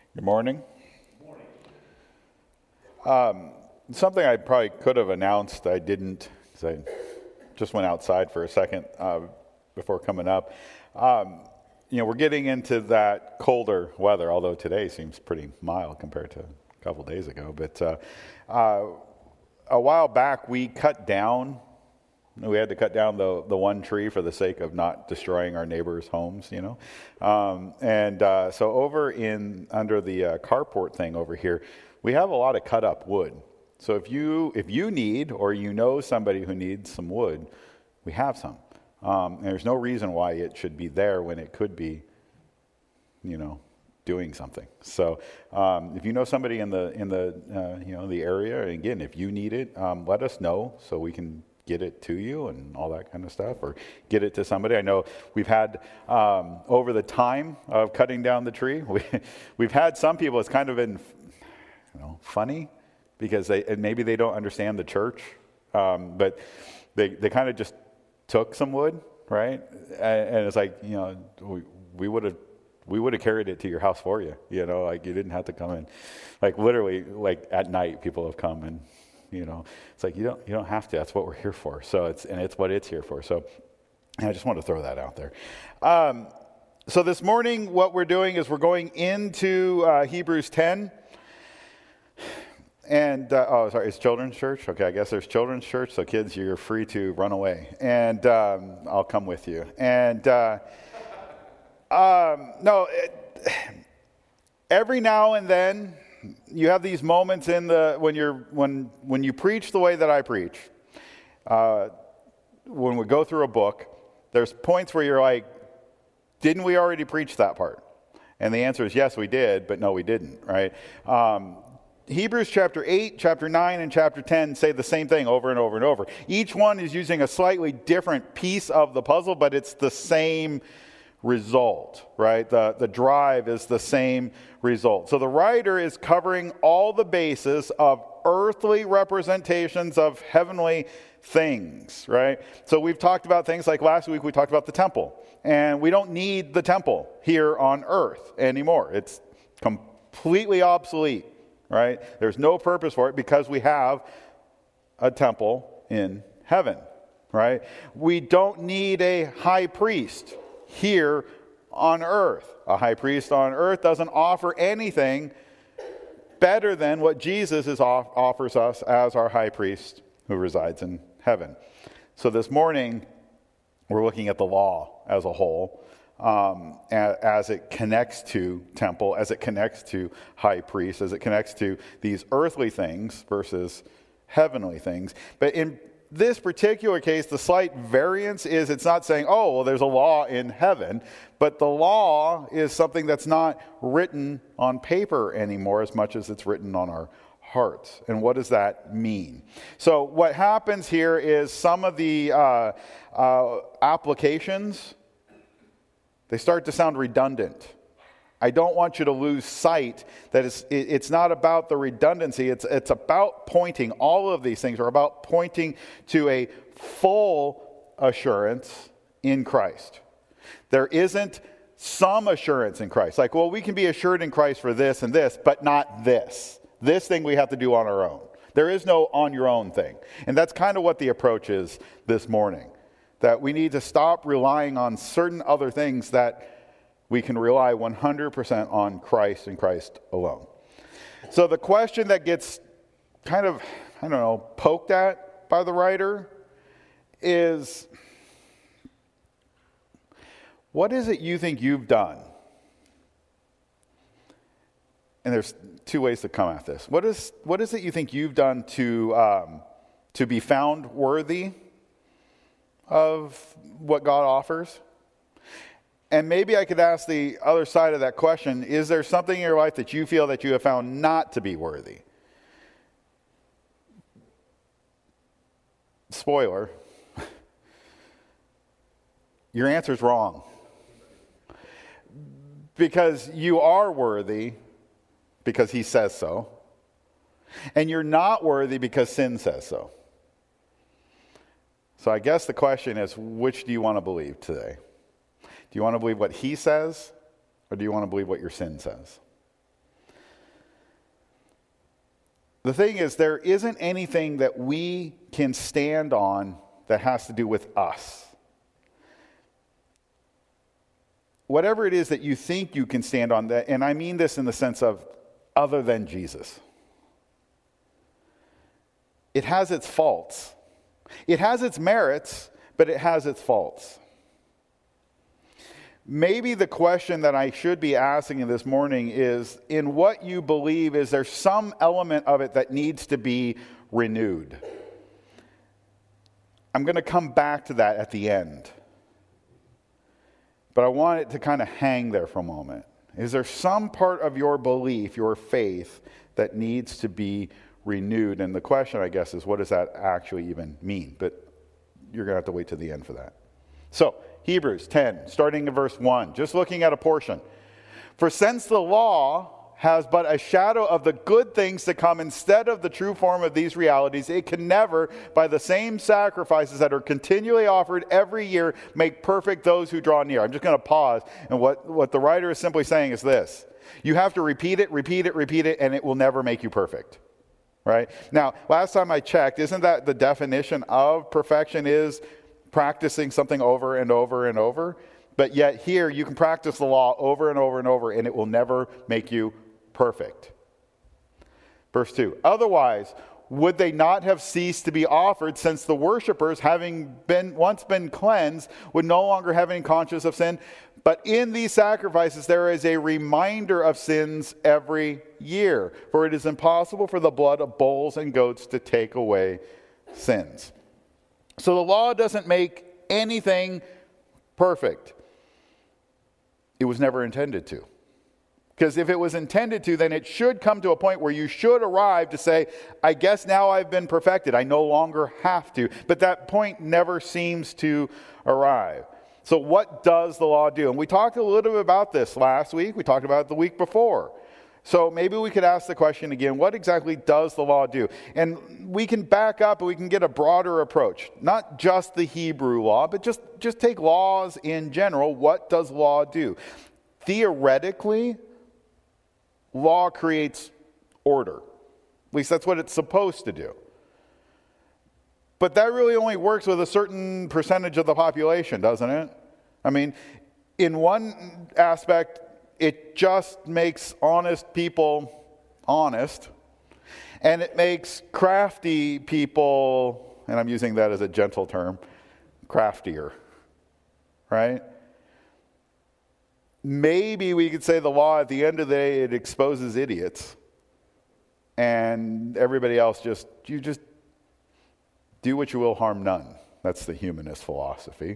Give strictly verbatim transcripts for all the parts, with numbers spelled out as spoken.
Good morning. Um, something I probably could have announced, I didn't, because I just went outside for a second uh, before coming up. Um, you know, we're getting into that colder weather, although today seems pretty mild compared to a couple days ago. But uh, uh, a while back, we cut down We had to cut down the, the one tree for the sake of not destroying our neighbors' homes, you know. Um, and uh, so over in under the uh, carport thing over here, we have a lot of cut up wood. So if you if you need or you know somebody who needs some wood, we have some. Um, and there's no reason why it should be there when it could be, you know, doing something. So um, if you know somebody in the in the uh, you know the area, and again, if you need it, um, let us know so we can get it to you and all that kind of stuff, or get it to somebody. I know we've had, um, over the time of cutting down the tree, we, we've had some people, it's kind of been, you know, funny, because they, and maybe they don't understand the church, um, but they, they kind of just took some wood, right? And, and it's like, you know, we, we would have we would have carried it to your house for you, you know, like you didn't have to come in. Like literally, like at night, people have come and, you know, it's like you don't you don't have to. That's what we're here for. So it's and it's what it's here for. So I just want to throw that out there. Um, so this morning, what we're doing is we're going into uh, Hebrews ten. And uh, oh, sorry, it's children's church. Okay, I guess there's children's church. So kids, you're free to run away, and um, I'll come with you. And uh, um, no, it, every now and then, you have these moments in the when you're when when you preach the way that I preach. Uh, when we go through a book, there's points where you're like, "Didn't we already preach that part?" And the answer is yes, we did, but no, we didn't. Right? Um, Hebrews chapter eight, chapter nine, and chapter ten say the same thing over and over and over. Each one is using a slightly different piece of the puzzle, but it's the same result, right? The, the drive is the same result. So the writer is covering all the bases of earthly representations of heavenly things, right? So we've talked about things like last week we talked about the temple. And we don't need the temple here on earth anymore. It's completely obsolete, right? There's no purpose for it because we have a temple in heaven, right? We don't need a high priest here on earth. A high priest on earth doesn't offer anything better than what Jesus is off, offers us as our high priest who resides in heaven. So this morning, we're looking at the law as a whole, um, as it connects to temple, as it connects to high priest, as it connects to these earthly things versus heavenly things. But in this particular case, the slight variance is it's not saying, oh, well, there's a law in heaven, but the law is something that's not written on paper anymore as much as it's written on our hearts. And what does that mean? So what happens here is some of the uh, uh, applications, they start to sound redundant. I don't want you to lose sight that it's, it's not about the redundancy. It's, it's about pointing, all of these things are about pointing to a full assurance in Christ. There isn't some assurance in Christ. Like, well, we can be assured in Christ for this and this, but not this. This thing we have to do on our own. There is no on your own thing. And that's kind of what the approach is this morning. That we need to stop relying on certain other things that we can rely one hundred percent on Christ and Christ alone. So the question that gets kind of, I don't know, poked at by the writer is, what is it you think you've done? And there's two ways to come at this. What is what is it you think you've done to um, to be found worthy of what God offers? And maybe I could ask the other side of that question, is there something in your life that you feel that you have found not to be worthy? Spoiler, your answer's wrong. Because you are worthy because he says so. And you're not worthy because sin says so. So I guess the question is, which do you want to believe today? Do you want to believe what he says, or do you want to believe what your sin says? The thing is, there isn't anything that we can stand on that has to do with us. Whatever it is that you think you can stand on, that, and I mean this in the sense of other than Jesus, it has its faults. It has its merits, but it has its faults. Maybe the question that I should be asking this morning is, in what you believe, is there some element of it that needs to be renewed? I'm going to come back to that at the end. But I want it to kind of hang there for a moment. Is there some part of your belief, your faith, that needs to be renewed? And the question, I guess, is what does that actually even mean? But you're going to have to wait to the end for that. So, Hebrews ten, starting in verse one, just looking at a portion. For since the law has but a shadow of the good things to come instead of the true form of these realities, it can never, by the same sacrifices that are continually offered every year, make perfect those who draw near. I'm just going to pause. And what, what the writer is simply saying is this. You have to repeat it, repeat it, repeat it, and it will never make you perfect. Right? Now, last time I checked, isn't that the definition of perfection, is practicing something over and over and over? But yet here, you can practice the law over and over and over, and it will never make you perfect. Verse two, otherwise, would they not have ceased to be offered, since the worshipers, having been once been cleansed, would no longer have any conscience of sin? But in these sacrifices there is a reminder of sins every year, for it is impossible for the blood of bulls and goats to take away sins. So the law doesn't make anything perfect. It was never intended to. Because if it was intended to, then it should come to a point where you should arrive to say, I guess now I've been perfected. I no longer have to. But that point never seems to arrive. So what does the law do? And we talked a little bit about this last week. We talked about it the week before. So maybe we could ask the question again, what exactly does the law do? And we can back up and we can get a broader approach. Not just the Hebrew law, but just, just take laws in general. What does law do? Theoretically, law creates order. At least that's what it's supposed to do. But that really only works with a certain percentage of the population, doesn't it? I mean, in one aspect, it just makes honest people honest, and it makes crafty people, and I'm using that as a gentle term, craftier, right? Maybe we could say the law, at the end of the day, it exposes idiots, and everybody else just, you just do what you will, harm none. That's the humanist philosophy.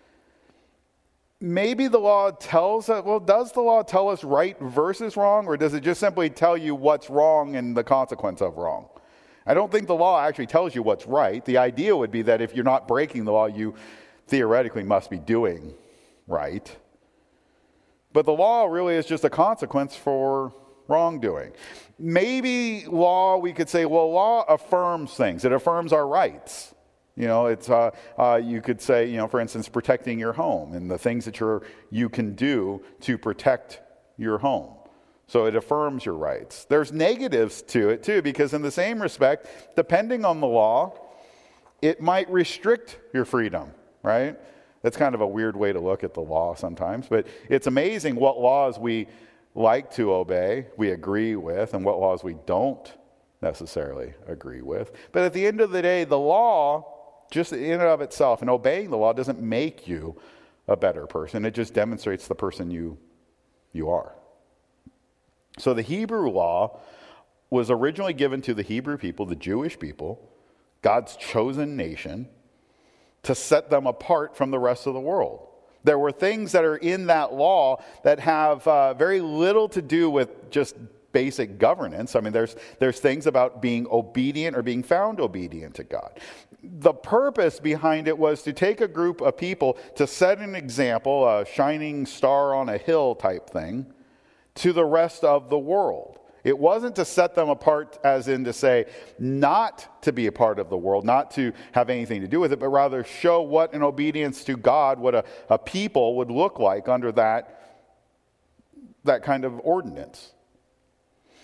Maybe the law tells us, well, does the law tell us right versus wrong, or does it just simply tell you what's wrong and the consequence of wrong? I don't think the law actually tells you what's right. The idea would be that if you're not breaking the law, you theoretically must be doing right. But the law really is just a consequence for wrongdoing. Maybe law, we could say, well, law affirms things. It affirms our rights. You know, it's uh, uh, you could say, you know, for instance, protecting your home and the things that you're you can do to protect your home. So it affirms your rights. There's negatives to it too, because in the same respect, depending on the law, it might restrict your freedom, right? That's kind of a weird way to look at the law sometimes, but it's amazing what laws we like to obey, we agree with, and what laws we don't necessarily agree with. But at the end of the day, the law, just in and of itself, and obeying the law doesn't make you a better person. It just demonstrates the person you, you are. So the Hebrew law was originally given to the Hebrew people, the Jewish people, God's chosen nation, to set them apart from the rest of the world. There were things that are in that law that have uh, very little to do with just basic governance. I mean, there's there's things about being obedient or being found obedient to God. The purpose behind it was to take a group of people to set an example, a shining star on a hill type thing, to the rest of the world. It wasn't to set them apart as in to say not to be a part of the world, not to have anything to do with it, but rather show what an obedience to God, what a, a people would look like under that, that kind of ordinance.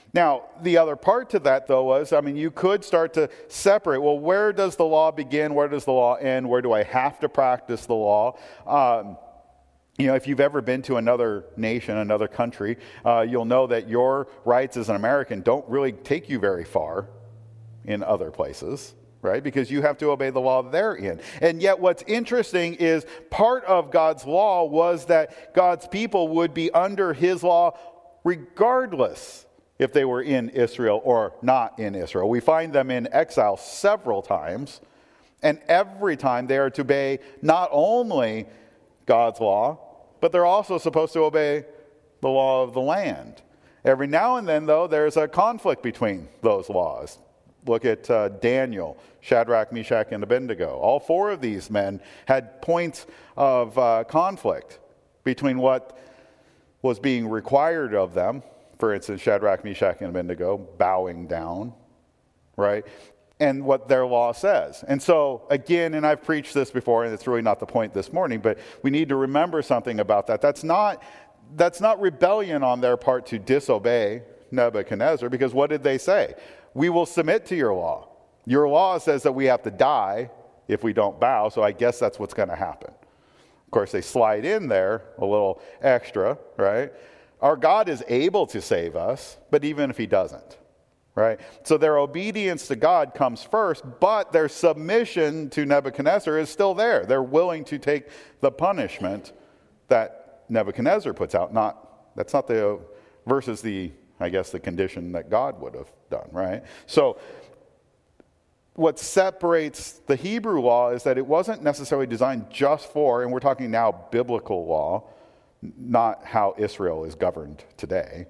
Now, the other part to that, though, was, I mean, you could start to separate. Well, where does the law begin? Where does the law end? Where do I have to practice the law? Um, you know, if you've ever been to another nation, another country, uh, you'll know that your rights as an American don't really take you very far in other places, right? Because you have to obey the law they're in. And yet what's interesting is part of God's law was that God's people would be under his law regardless if they were in Israel or not in Israel. We find them in exile several times, and every time they are to obey not only God's law, but they're also supposed to obey the law of the land. Every now and then, though, there's a conflict between those laws. Look at uh, Daniel, Shadrach, Meshach, and Abednego. All four of these men had points of uh, conflict between what was being required of them. For instance, Shadrach, Meshach, and Abednego bowing down, right? And what their law says. And so, again, and I've preached this before, and it's really not the point this morning, but we need to remember something about that. That's not, that's not rebellion on their part to disobey Nebuchadnezzar, because what did they say? We will submit to your law. Your law says that we have to die if we don't bow, so I guess that's what's going to happen. Of course, they slide in there a little extra, right? Our God is able to save us, but even if he doesn't, right? So their obedience to God comes first, but their submission to Nebuchadnezzar is still there. They're willing to take the punishment that Nebuchadnezzar puts out. Not, that's not the, versus the, I guess, the condition that God would have done, right? So what separates the Hebrew law is that it wasn't necessarily designed just for, and we're talking now biblical law, not how Israel is governed today.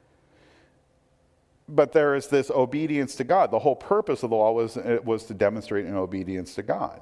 But there is this obedience to God. The whole purpose of the law was, it was to demonstrate an obedience to God.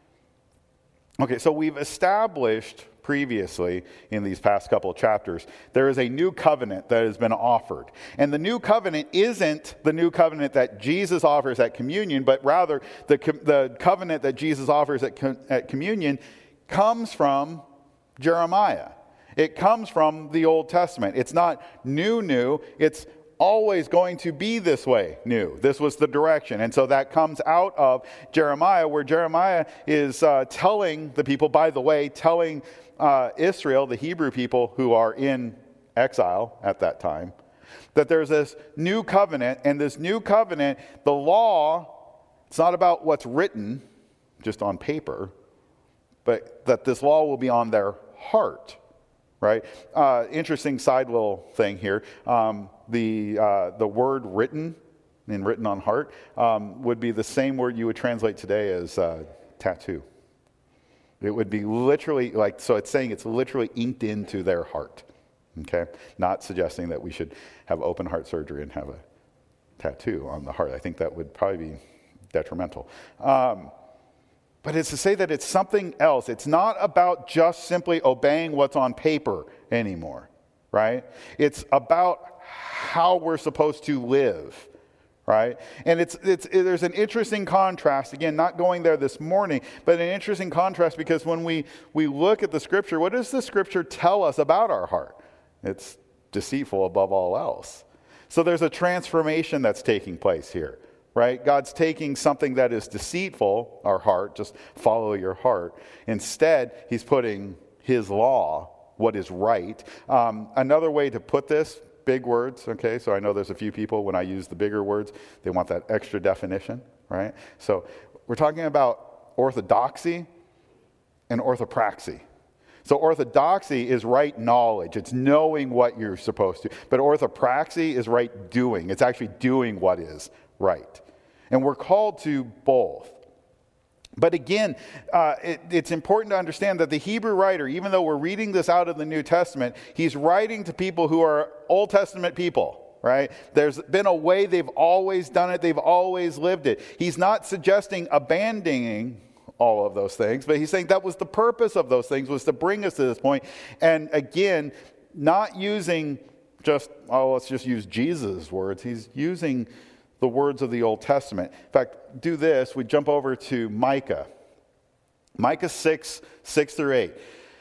Okay, so we've established previously in these past couple of chapters, there is a new covenant that has been offered. And the new covenant isn't the new covenant that Jesus offers at communion, but rather the, the covenant that Jesus offers at, at communion comes from Jeremiah. It comes from the Old Testament. It's not new, new. It's always going to be this way new. This was the direction. And so that comes out of Jeremiah, where Jeremiah is uh, telling the people, by the way, telling uh, Israel, the Hebrew people who are in exile at that time, that there's this new covenant. And this new covenant, the law, it's not about what's written just on paper, but that this law will be on their heart. Right? Uh, interesting side little thing here. Um, the uh, the word written and written on heart um, would be the same word you would translate today as uh, tattoo. It would be literally like, so it's saying it's literally inked into their heart. Okay? Not suggesting that we should have open heart surgery and have a tattoo on the heart. I think that would probably be detrimental. Um, But it's to say that it's something else. It's not about just simply obeying what's on paper anymore, right? It's about how we're supposed to live, right? And it's it's it, there's an interesting contrast. Again, not going there this morning, but an interesting contrast because when we, we look at the Scripture, what does the Scripture tell us about our heart? It's deceitful above all else. So there's a transformation that's taking place here. Right? God's taking something that is deceitful, our heart, just follow your heart. Instead, he's putting his law, what is right. Um, another way to put this, big words, okay? So I know there's a few people, when I use the bigger words, they want that extra definition, right? So we're talking about orthodoxy and orthopraxy. So orthodoxy is right knowledge. It's knowing what you're supposed to. But orthopraxy is right doing. It's actually doing what is right. And we're called to both. But again, uh, it, it's important to understand that the Hebrew writer, even though we're reading this out of the New Testament, he's writing to people who are Old Testament people, right? There's been a way they've always done it. They've always lived it. He's not suggesting abandoning all of those things, but he's saying that was the purpose of those things, was to bring us to this point. And again, not using just, oh, let's just use Jesus' words. He's using the words of the Old Testament. In fact, do this. We jump over to Micah. Micah six, six through eight.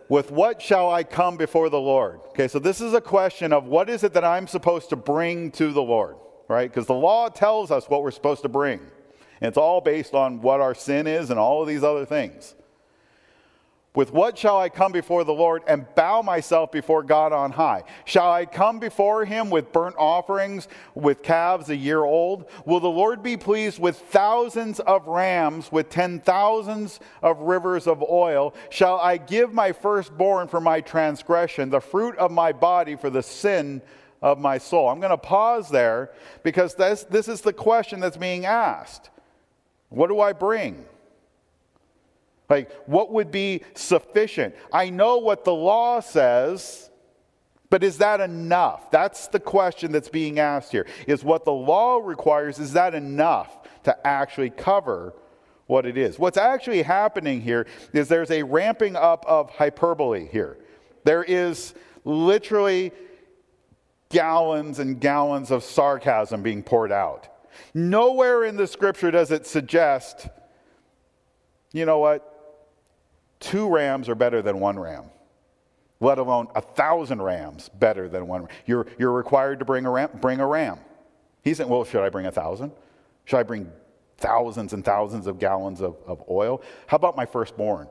with what shall I come before the Lord? Okay, so this is a question of what is it that I'm supposed to bring to the Lord, right? Because the law tells us what we're supposed to bring. And it's all based on what our sin is and all of these other things. With what shall I come before the Lord and bow myself before God on high? Shall I come before him with burnt offerings, with calves a year old? Will the Lord be pleased with thousands of rams, with ten thousands of rivers of oil? Shall I give my firstborn for my transgression, the fruit of my body for the sin of my soul? I'm going to pause there because this, this is the question that's being asked. What do I bring? Like, what would be sufficient? I know what the law says, but is that enough? That's the question that's being asked here. Is what the law requires, is that enough to actually cover what it is? What's actually happening here is there's a ramping up of hyperbole here. There is literally gallons and gallons of sarcasm being poured out. Nowhere in the scripture does it suggest, you know what? Two rams are better than one ram, let alone a thousand rams better than one. You're, you're required to bring a ram. Bring a ram. He said, well, should I bring a thousand? Should I bring thousands and thousands of gallons of, of oil? How about my firstborn?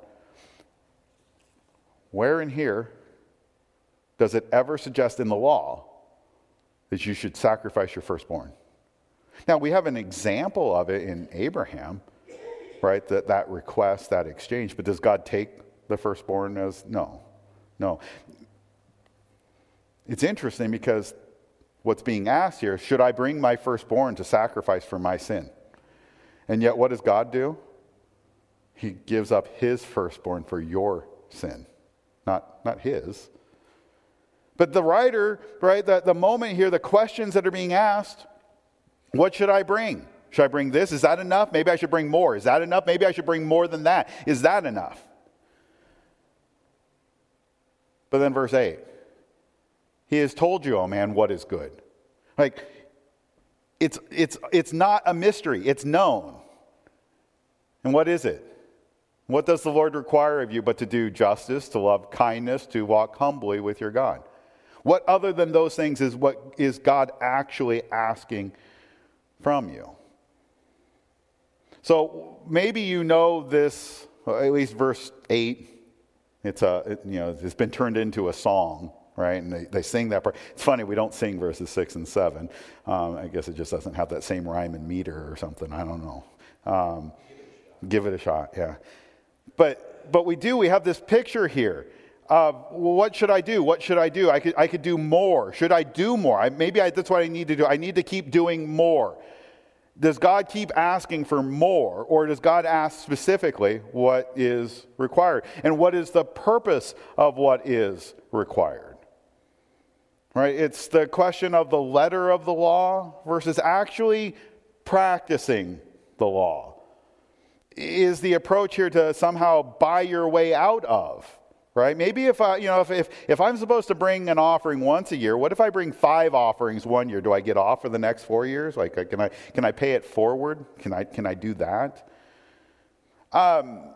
Where in here does it ever suggest in the law that you should sacrifice your firstborn? Now, we have an example of it in Abraham, right, that, that request, that exchange. But does God take the firstborn as, no, no. It's interesting because what's being asked here, should I bring my firstborn to sacrifice for my sin? And yet what does God do? He gives up his firstborn for your sin, not, not his. But the writer, right, the, the moment here, the questions that are being asked, what should I bring? Should I bring this? Is that enough? Maybe I should bring more. Is that enough? Maybe I should bring more than that. Is that enough? But then verse eight. He has told you, oh man, what is good. Like, it's, it's, it's not a mystery. It's known. And what is it? What does the Lord require of you but to do justice, to love kindness, to walk humbly with your God? What other than those things is what is God actually asking from you? So maybe you know this, at least verse eight. It's a, it, you know, it's been turned into a song, right? And they, they sing that part. It's funny, we don't sing verses six and seven. Um, I guess it just doesn't have that same rhyme and meter or something. I don't know. Um, give it a shot, yeah. But but we do. We have this picture here of, well, what should I do? What should I do? I could I could do more. Should I do more? I, maybe I, that's what I need to do. I need to keep doing more. Does God keep asking for more, or does God ask specifically what is required? And what is the purpose of what is required? Right? It's the question of the letter of the law versus actually practicing the law. Is the approach here to somehow buy your way out of? Right? Maybe if I, you know, if, if if I'm supposed to bring an offering once a year, what if I bring five offerings one year? Do I get off for the next four years? Like, can I can I pay it forward? Can I can I do that? Um,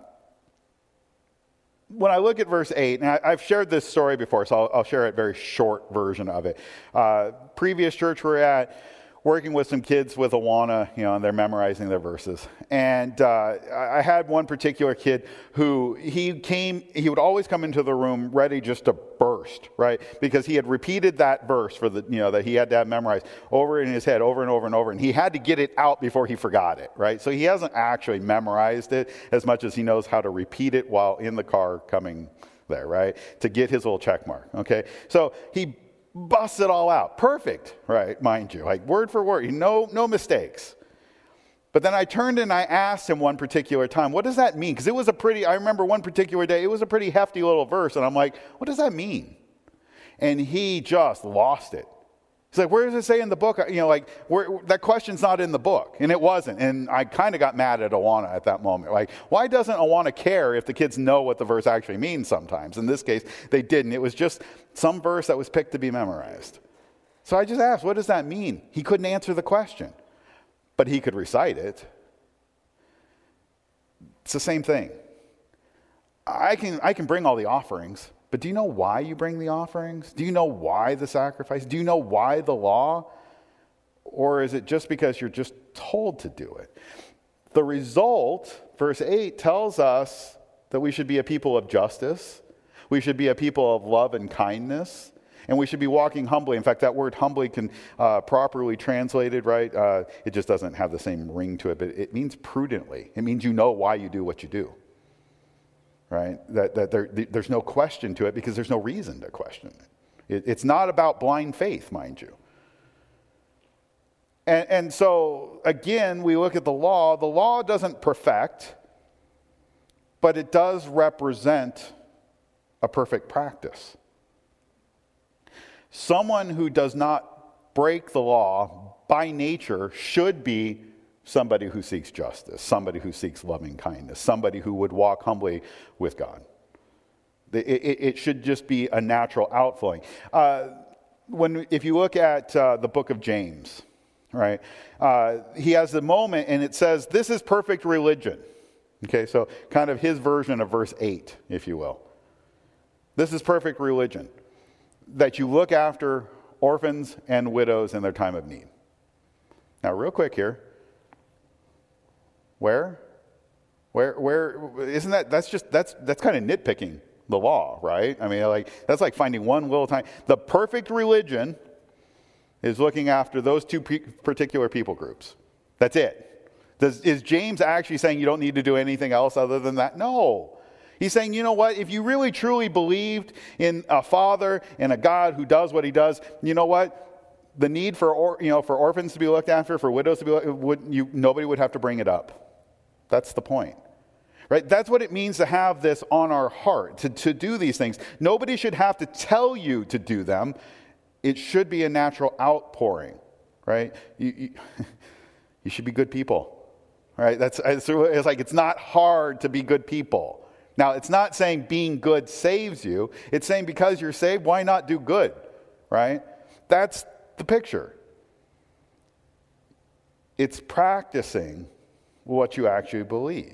when I look at verse eight, and I, I've shared this story before, so I'll, I'll share a very short version of it. Uh, previous church we're at, working with some kids with Awana, you know, and they're memorizing their verses. And uh, I had one particular kid who he came, he would always come into the room ready just to burst, right? Because he had repeated that verse for the, you know, that he had to have memorized over in his head over and over and over. And he had to get it out before he forgot it, right? So he hasn't actually memorized it as much as he knows how to repeat it while in the car coming there, right? To get his little check mark, okay? So he busts it all out. Perfect, right, mind you. Like word for word, no, no mistakes. But then I turned and I asked him one particular time, what does that mean? Because it was a pretty, I remember one particular day, it was a pretty hefty little verse. And I'm like, what does that mean? And he just lost it. He's like, where does it say in the book? You know, like, where, that question's not in the book. And it wasn't. And I kind of got mad at Awana at that moment. Like, why doesn't Awana care if the kids know what the verse actually means sometimes? In this case, they didn't. It was just some verse that was picked to be memorized. So I just asked, what does that mean? He couldn't answer the question, but he could recite it. It's the same thing. I can, I can bring all the offerings. But do you know why you bring the offerings? Do you know why the sacrifice? Do you know why the law? Or is it just because you're just told to do it? The result, verse eight, tells us that we should be a people of justice. We should be a people of love and kindness. And we should be walking humbly. In fact, that word humbly can uh, properly translated, right? Uh, it just doesn't have the same ring to it, but it means prudently. It means you know why you do what you do, right? That, that there, there's no question to it because there's no reason to question it. it it's not about blind faith, mind you. And, and so, again, we look at the law. The law doesn't perfect, but it does represent a perfect practice. Someone who does not break the law by nature should be somebody who seeks justice, somebody who seeks loving kindness, somebody who would walk humbly with God. It, it, it should just be a natural outflowing. Uh, when, if you look at uh, the book of James, right, uh, he has the moment and it says, this is perfect religion. Okay, so kind of his version of verse eight, if you will. This is perfect religion, that you look after orphans and widows in their time of need. Now, real quick here. Where? Where, where, isn't that, that's just, that's, that's kind of nitpicking the law, right? I mean, like, that's like finding one little time. The perfect religion is looking after those two pre- particular people groups. That's it. Does, is James actually saying you don't need to do anything else other than that? No. He's saying, you know what? If you really truly believed in a Father and a God who does what he does, you know what? The need for, or, you know, for orphans to be looked after, for widows to be looked after, would, you, nobody would have to bring it up. That's the point. Right? That's what it means to have this on our heart, to, to do these things. Nobody should have to tell you to do them. It should be a natural outpouring. Right? You, you, you should be good people. Right? That's it's, it's like it's not hard to be good people. Now, it's not saying being good saves you. It's saying because you're saved, why not do good, right? That's the picture. It's practicing what you actually believe.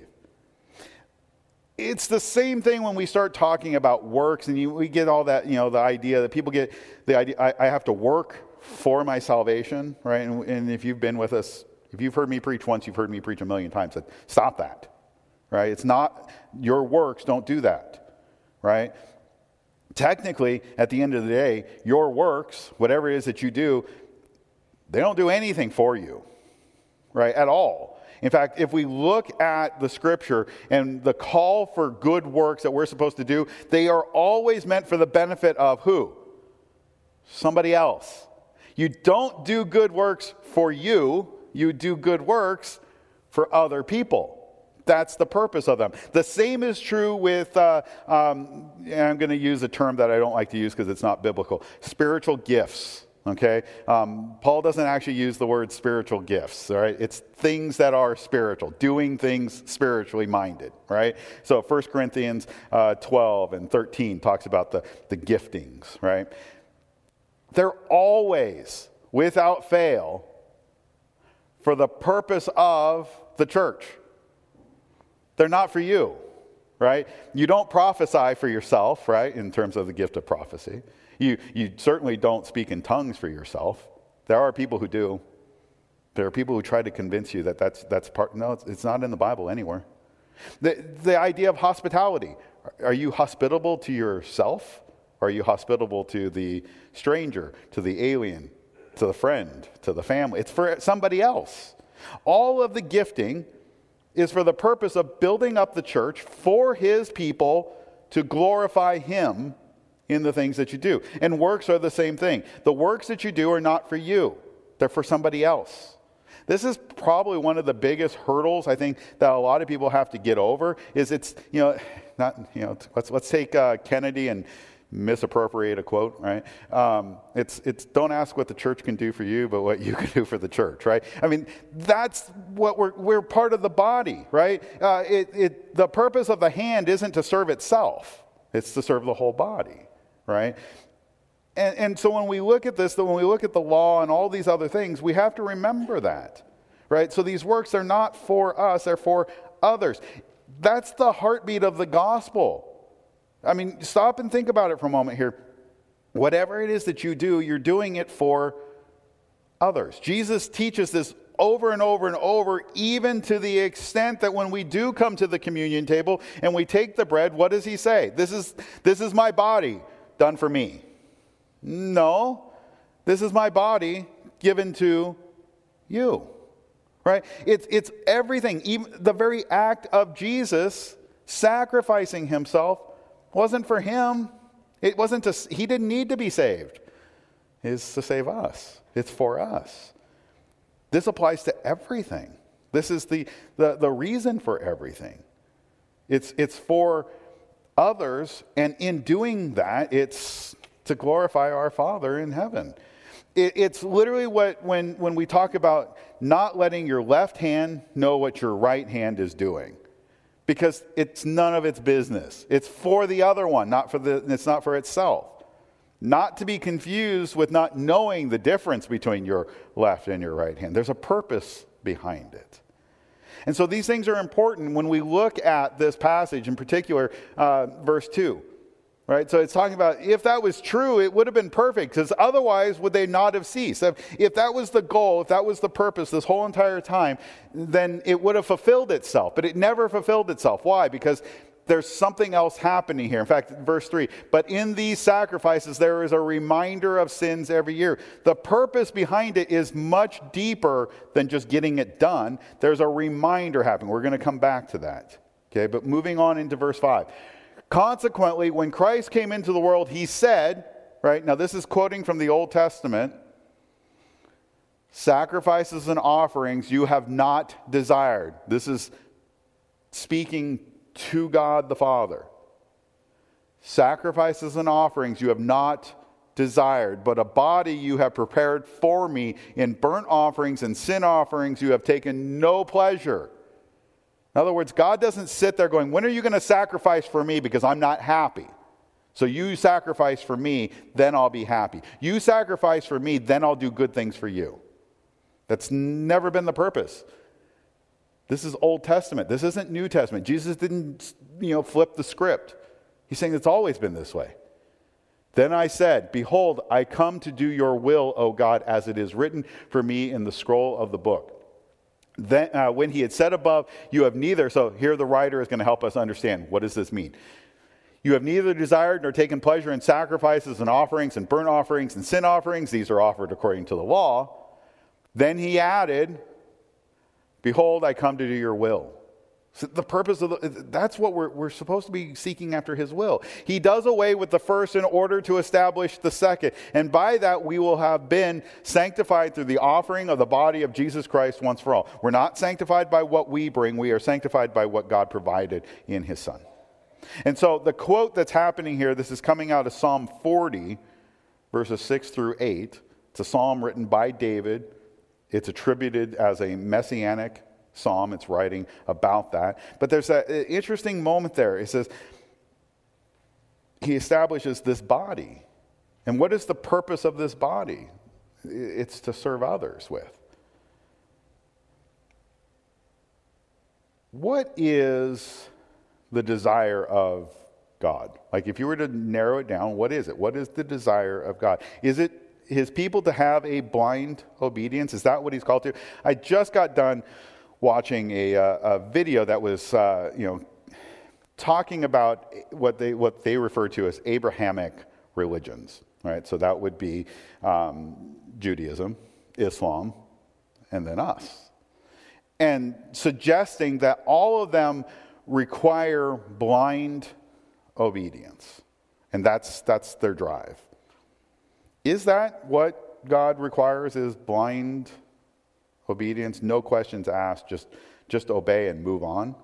It's the same thing when we start talking about works, and you, we get all that, you know, the idea that people get the idea, I, I have to work for my salvation, right? And, and if you've been with us, if you've heard me preach once, you've heard me preach a million times. That, stop that. Right? It's not, your works don't do that, right? Technically, at the end of the day, your works, whatever it is that you do, they don't do anything for you, right, at all. In fact, if we look at the scripture and the call for good works that we're supposed to do, they are always meant for the benefit of who? Somebody else. You don't do good works for you, you do good works for other people. That's the purpose of them. The same is true with, uh, um, and I'm going to use a term that I don't like to use because it's not biblical, spiritual gifts, okay? Um, Paul doesn't actually use the word spiritual gifts, all right? It's things that are spiritual, doing things spiritually minded, right? So First Corinthians uh, twelve and thirteen talks about the, the giftings, right? They're always, without fail, for the purpose of the church. They're not for you, right? You don't prophesy for yourself, right, in terms of the gift of prophecy. You, you certainly don't speak in tongues for yourself. There are people who do. There are people who try to convince you that that's, that's part. No, it's, it's not in the Bible anywhere. The, the idea of hospitality. Are you hospitable to yourself? Or are you hospitable to the stranger, to the alien, to the friend, to the family? It's for somebody else. All of the gifting is for the purpose of building up the church for his people to glorify him in the things that you do. And works are the same thing. The works that you do are not for you. They're for somebody else. This is probably one of the biggest hurdles I think that a lot of people have to get over is it's, you know, not, you know, let's, let's take uh, Kennedy and misappropriate a quote, right? Um, it's, it's don't ask what the church can do for you, but what you can do for the church, right? I mean, that's what we're, we're part of the body, right? Uh, it, it, the purpose of the hand isn't to serve itself. It's to serve the whole body, right? And, and so when we look at this, when we look at the law and all these other things, we have to remember that, right? So these works are not for us, they're for others. That's the heartbeat of the gospel. I mean, stop and think about it for a moment here. Whatever it is that you do, you're doing it for others. Jesus teaches this over and over and over, even to the extent that when we do come to the communion table and we take the bread, what does he say? This is, this is my body done for me. No, this is my body given to you. Right? It's, it's everything. Even the very act of Jesus sacrificing himself wasn't for him. It wasn't to, he didn't need to be saved. It's to save us. It's for us. This applies to everything. This is the, the, the reason for everything. It's, it's for others, and in doing that, it's to glorify our Father in heaven. It, it's literally what, when, when we talk about not letting your left hand know what your right hand is doing. Because it's none of its business. It's for the other one, not for the, it's not for itself. Not to be confused with not knowing the difference between your left and your right hand. There's a purpose behind it. And so these things are important when we look at this passage, in particular, uh, verse two. Right? So it's talking about if that was true, it would have been perfect, because otherwise would they not have ceased? If, if that was the goal, if that was the purpose this whole entire time, then it would have fulfilled itself. But it never fulfilled itself. Why? Because there's something else happening here. In fact, verse three, but in these sacrifices there is a reminder of sins every year. The purpose behind it is much deeper than just getting it done. There's a reminder happening. We're going to come back to that. Okay, but moving on into verse five. Consequently, when Christ came into the world, he said, right, now this is quoting from the Old Testament, sacrifices and offerings you have not desired. This is speaking to God the Father. Sacrifices and offerings you have not desired, but a body you have prepared for me. In burnt offerings and sin offerings you have taken no pleasure. In other words, God doesn't sit there going, when are you going to sacrifice for me because I'm not happy? So you sacrifice for me, then I'll be happy. You sacrifice for me, then I'll do good things for you. That's never been the purpose. This is Old Testament. This isn't New Testament. Jesus didn't, you know, flip the script. He's saying it's always been this way. Then I said, behold, I come to do your will, O God, as it is written for me in the scroll of the book. Then, uh, when he had said above, you have neither, so here the writer is going to help us understand, what does this mean? You have neither desired nor taken pleasure in sacrifices and offerings and burnt offerings and sin offerings. These are offered according to the law. Then he added, behold, I come to do your will. So the purpose of the, that's what we're, we're supposed to be seeking after his will. He does away with the first in order to establish the second. And by that we will have been sanctified through the offering of the body of Jesus Christ once for all. We're not sanctified by what we bring. We are sanctified by what God provided in his Son. And so the quote that's happening here, this is coming out of Psalm forty, verses six through eight. It's a psalm written by David. It's attributed as a messianic psalm. It's writing about that. But there's an interesting moment there. It says, he establishes this body. And what is the purpose of this body? It's to serve others with. What is the desire of God? Like, if you were to narrow it down, what is it? What is the desire of God? Is it his people to have a blind obedience? Is that what he's called to? I just got done watching a, a video that was, uh, you know, talking about what they what they refer to as Abrahamic religions, right? So that would be um, Judaism, Islam, and then us, and suggesting that all of them require blind obedience, and that's that's their drive. Is that what God requires? Is blind obedience, no questions asked, just, just obey and move on?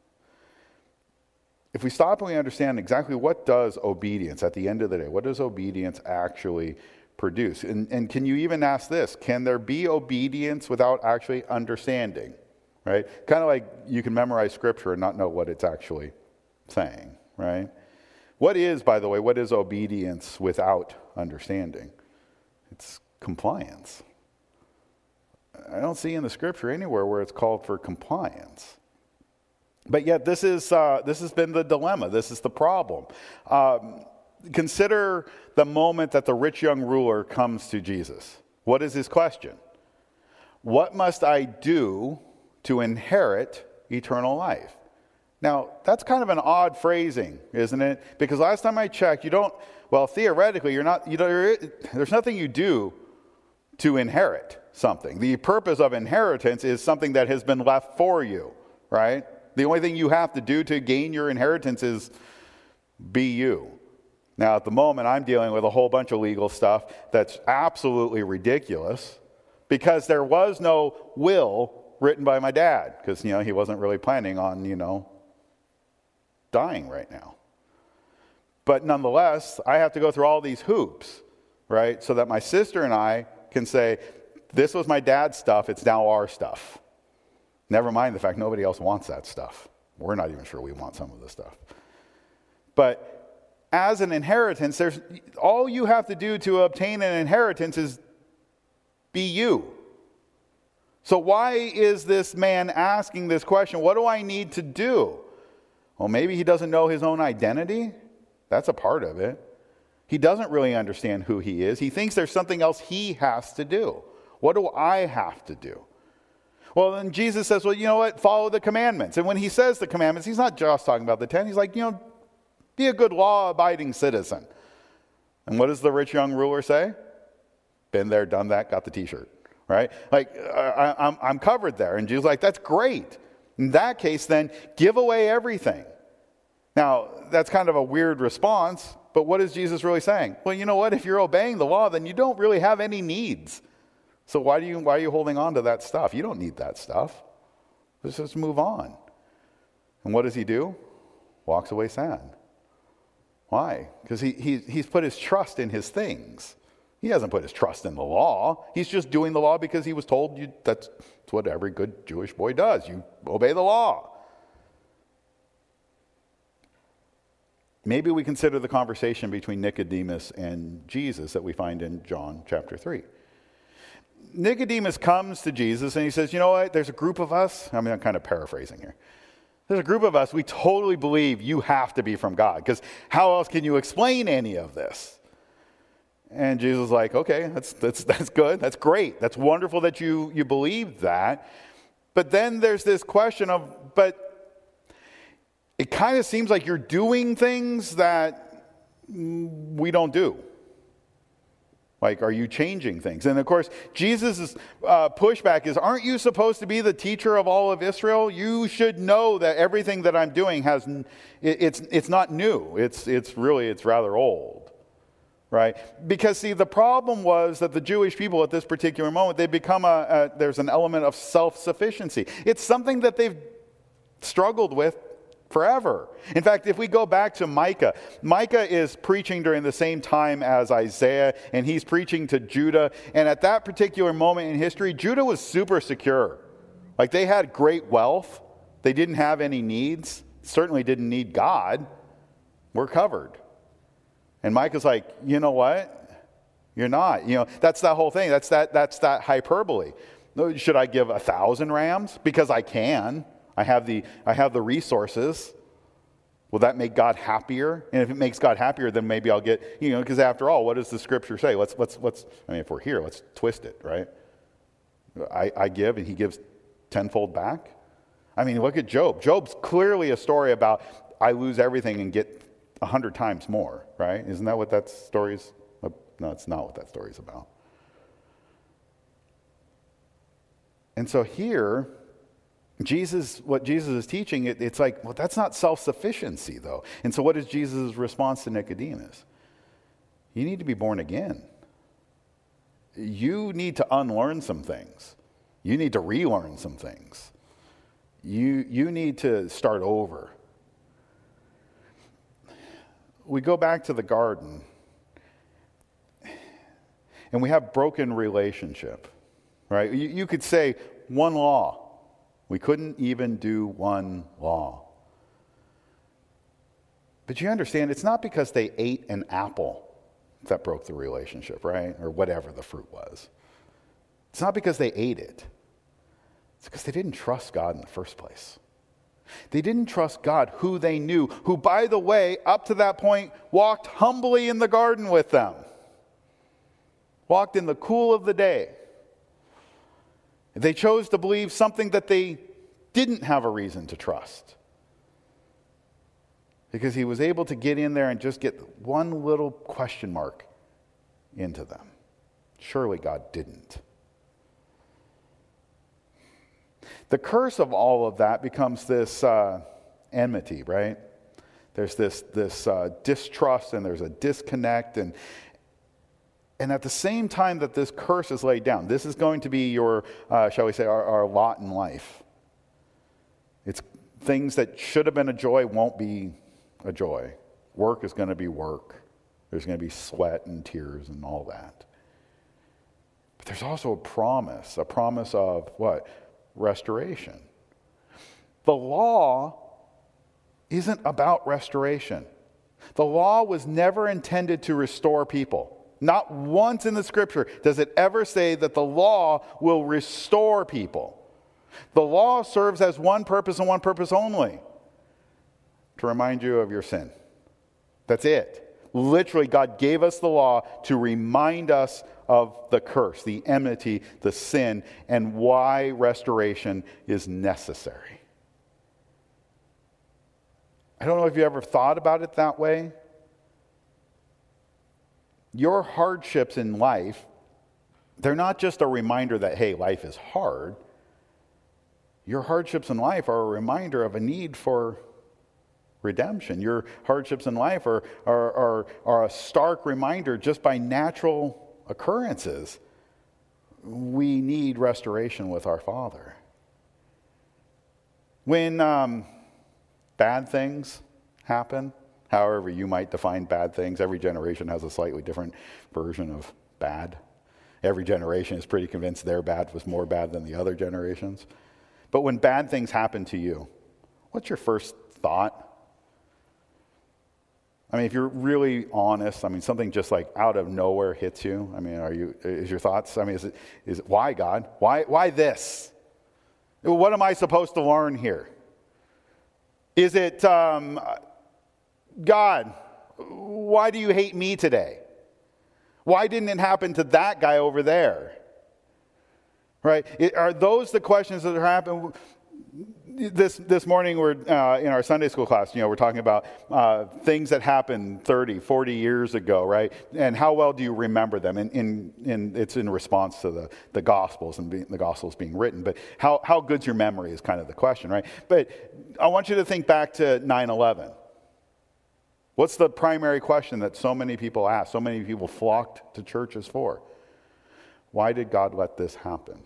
If we stop and we understand exactly what does obedience, at the end of the day, what does obedience actually produce? And, and can you even ask this, can there be obedience without actually understanding? Right? Kind of like you can memorize scripture and not know what it's actually saying, right? What is, by the way, what is obedience without understanding? It's compliance. I don't see in the scripture anywhere where it's called for compliance. But yet this is uh, this has been the dilemma. This is the problem. Um, consider the moment that the rich young ruler comes to Jesus. What is his question? What must I do to inherit eternal life? Now, that's kind of an odd phrasing, isn't it? Because last time I checked, you don't, well, theoretically, you're not, you know, there's nothing you do to inherit something. The purpose of inheritance is something that has been left for you, right? The only thing you have to do to gain your inheritance is be you. Now, at the moment, I'm dealing with a whole bunch of legal stuff that's absolutely ridiculous because there was no will written by my dad because, you know, he wasn't really planning on, you know, dying right now. But nonetheless, I have to go through all these hoops, right, so that my sister and I can say, this was my dad's stuff, it's now our stuff. Never mind the fact nobody else wants that stuff. We're not even sure we want some of the stuff. But as an inheritance, there's all you have to do to obtain an inheritance is be you. So why is this man asking this question? What do I need to do? Well, maybe he doesn't know his own identity. That's a part of it. He doesn't really understand who he is. He thinks there's something else he has to do. What do I have to do? Well, then Jesus says, well, you know what? Follow the commandments. And when he says the commandments, he's not just talking about the ten. He's like, you know, be a good law-abiding citizen. And what does the rich young ruler say? Been there, done that, got the t-shirt, right? Like, I, I'm, I'm covered there. And Jesus is like, that's great. In that case, then, give away everything. Now, that's kind of a weird response, but what is Jesus really saying? Well, you know what? If you're obeying the law, then you don't really have any needs. So why do you why are you holding on to that stuff? You don't need that stuff. Let's just move on. And what does he do? Walks away sad. Why? Because he, he he's put his trust in his things. He hasn't put his trust in the law. He's just doing the law because he was told you that's, that's what every good Jewish boy does. You obey the law. Maybe we consider the conversation between Nicodemus and Jesus that we find in John chapter three. Nicodemus comes to Jesus and he says, you know what, there's a group of us, I mean, I'm kind of paraphrasing here. There's a group of us, we totally believe you have to be from God, because how else can you explain any of this? And Jesus is like, okay, that's that's that's good, that's great, that's wonderful that you, you believe that. But then there's this question of, but it kind of seems like you're doing things that we don't do. Like, are you changing things? And of course, Jesus' uh, pushback is, aren't you supposed to be the teacher of all of Israel? You should know that everything that I'm doing has, it, it's it's not new. It's it's really, it's rather old, right? Because see, the problem was that the Jewish people at this particular moment, they become a, a there's an element of self-sufficiency. It's something that they've struggled with forever. In fact, if we go back to Micah, Micah is preaching during the same time as Isaiah, and he's preaching to Judah. And at that particular moment in history, Judah was super secure. Like, they had great wealth. They didn't have any needs. Certainly didn't need God. We're covered. And Micah's like, you know what? You're not. You know, that's that whole thing. That's that, that's that hyperbole. Should I give a thousand rams? Because I can. I have the I have the resources. Will that make God happier? And if it makes God happier, then maybe I'll get, you know, because after all, what does the scripture say? Let's let's let's I mean, if we're here, let's twist it, right? I, I give and he gives tenfold back. I mean, look at Job. Job's clearly a story about I lose everything and get a hundred times more, right? Isn't that what that story's? No, it's not what that story's about. And so here, Jesus, what Jesus is teaching, it, it's like, well, that's not self-sufficiency, though. And so what is Jesus' response to Nicodemus? You need to be born again. You need to unlearn some things. You need to relearn some things. You, you need to start over. We go back to the garden, and we have broken relationship, right? You, you could say one law. We couldn't even do one law. But you understand, it's not because they ate an apple that broke the relationship, right? Or whatever the fruit was. It's not because they ate it. It's because they didn't trust God in the first place. They didn't trust God, who they knew, who, by the way, up to that point, walked humbly in the garden with them. Walked in the cool of the day. They chose to believe something that they didn't have a reason to trust. Because he was able to get in there and just get one little question mark into them. Surely God didn't. The curse of all of that becomes this uh, enmity, right? There's this, this uh, distrust and there's a disconnect. And, and at the same time that this curse is laid down, this is going to be your, uh, shall we say, our, our lot in life. It's things that should have been a joy won't be a joy. Work is going to be work. There's going to be sweat and tears and all that. But there's also a promise, a promise of what? Restoration. The law isn't about restoration. The law was never intended to restore people. Not once in the scripture does it ever say that the law will restore people. The law serves as one purpose and one purpose only: to remind you of your sin. That's it. Literally, God gave us the law to remind us of the curse, the enmity, the sin, and why restoration is necessary. I don't know if you ever thought about it that way. Your hardships in life, they're not just a reminder that, hey, life is hard. Your hardships in life are a reminder of a need for redemption. Your hardships in life are, are, are, are a stark reminder just by natural occurrences. We need restoration with our Father. When um, bad things happen, however you might define bad things, every generation has a slightly different version of bad. Every generation is pretty convinced their bad was more bad than the other generations. But when bad things happen to you, what's your first thought? I mean, if you're really honest, I mean, something just like out of nowhere hits you. I mean, are you? Is your thoughts? I mean, is it? Is it why God? Why? Why this? What am I supposed to learn here? Is it um, God? Why do you hate me today? Why didn't it happen to that guy over there? Right? It, are those the questions that are happening? This this morning we're uh, in our Sunday school class, you know, we're talking about uh, things that happened thirty, forty years ago, right? And how well do you remember them? And in, in, in, it's in response to the, the Gospels and being, the Gospels being written. But how, how good's your memory is kind of the question, right? But I want you to think back to nine eleven. What's the primary question that so many people ask, so many people flocked to churches for? Why did God let this happen?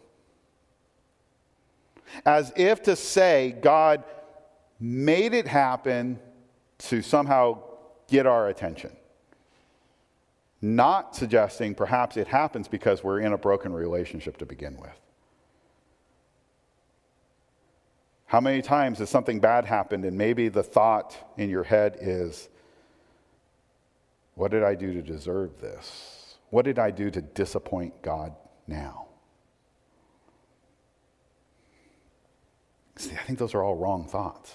As if to say God made it happen to somehow get our attention. Not suggesting perhaps it happens because we're in a broken relationship to begin with. How many times has something bad happened and maybe the thought in your head is, what did I do to deserve this? What did I do to disappoint God now? See, I think those are all wrong thoughts.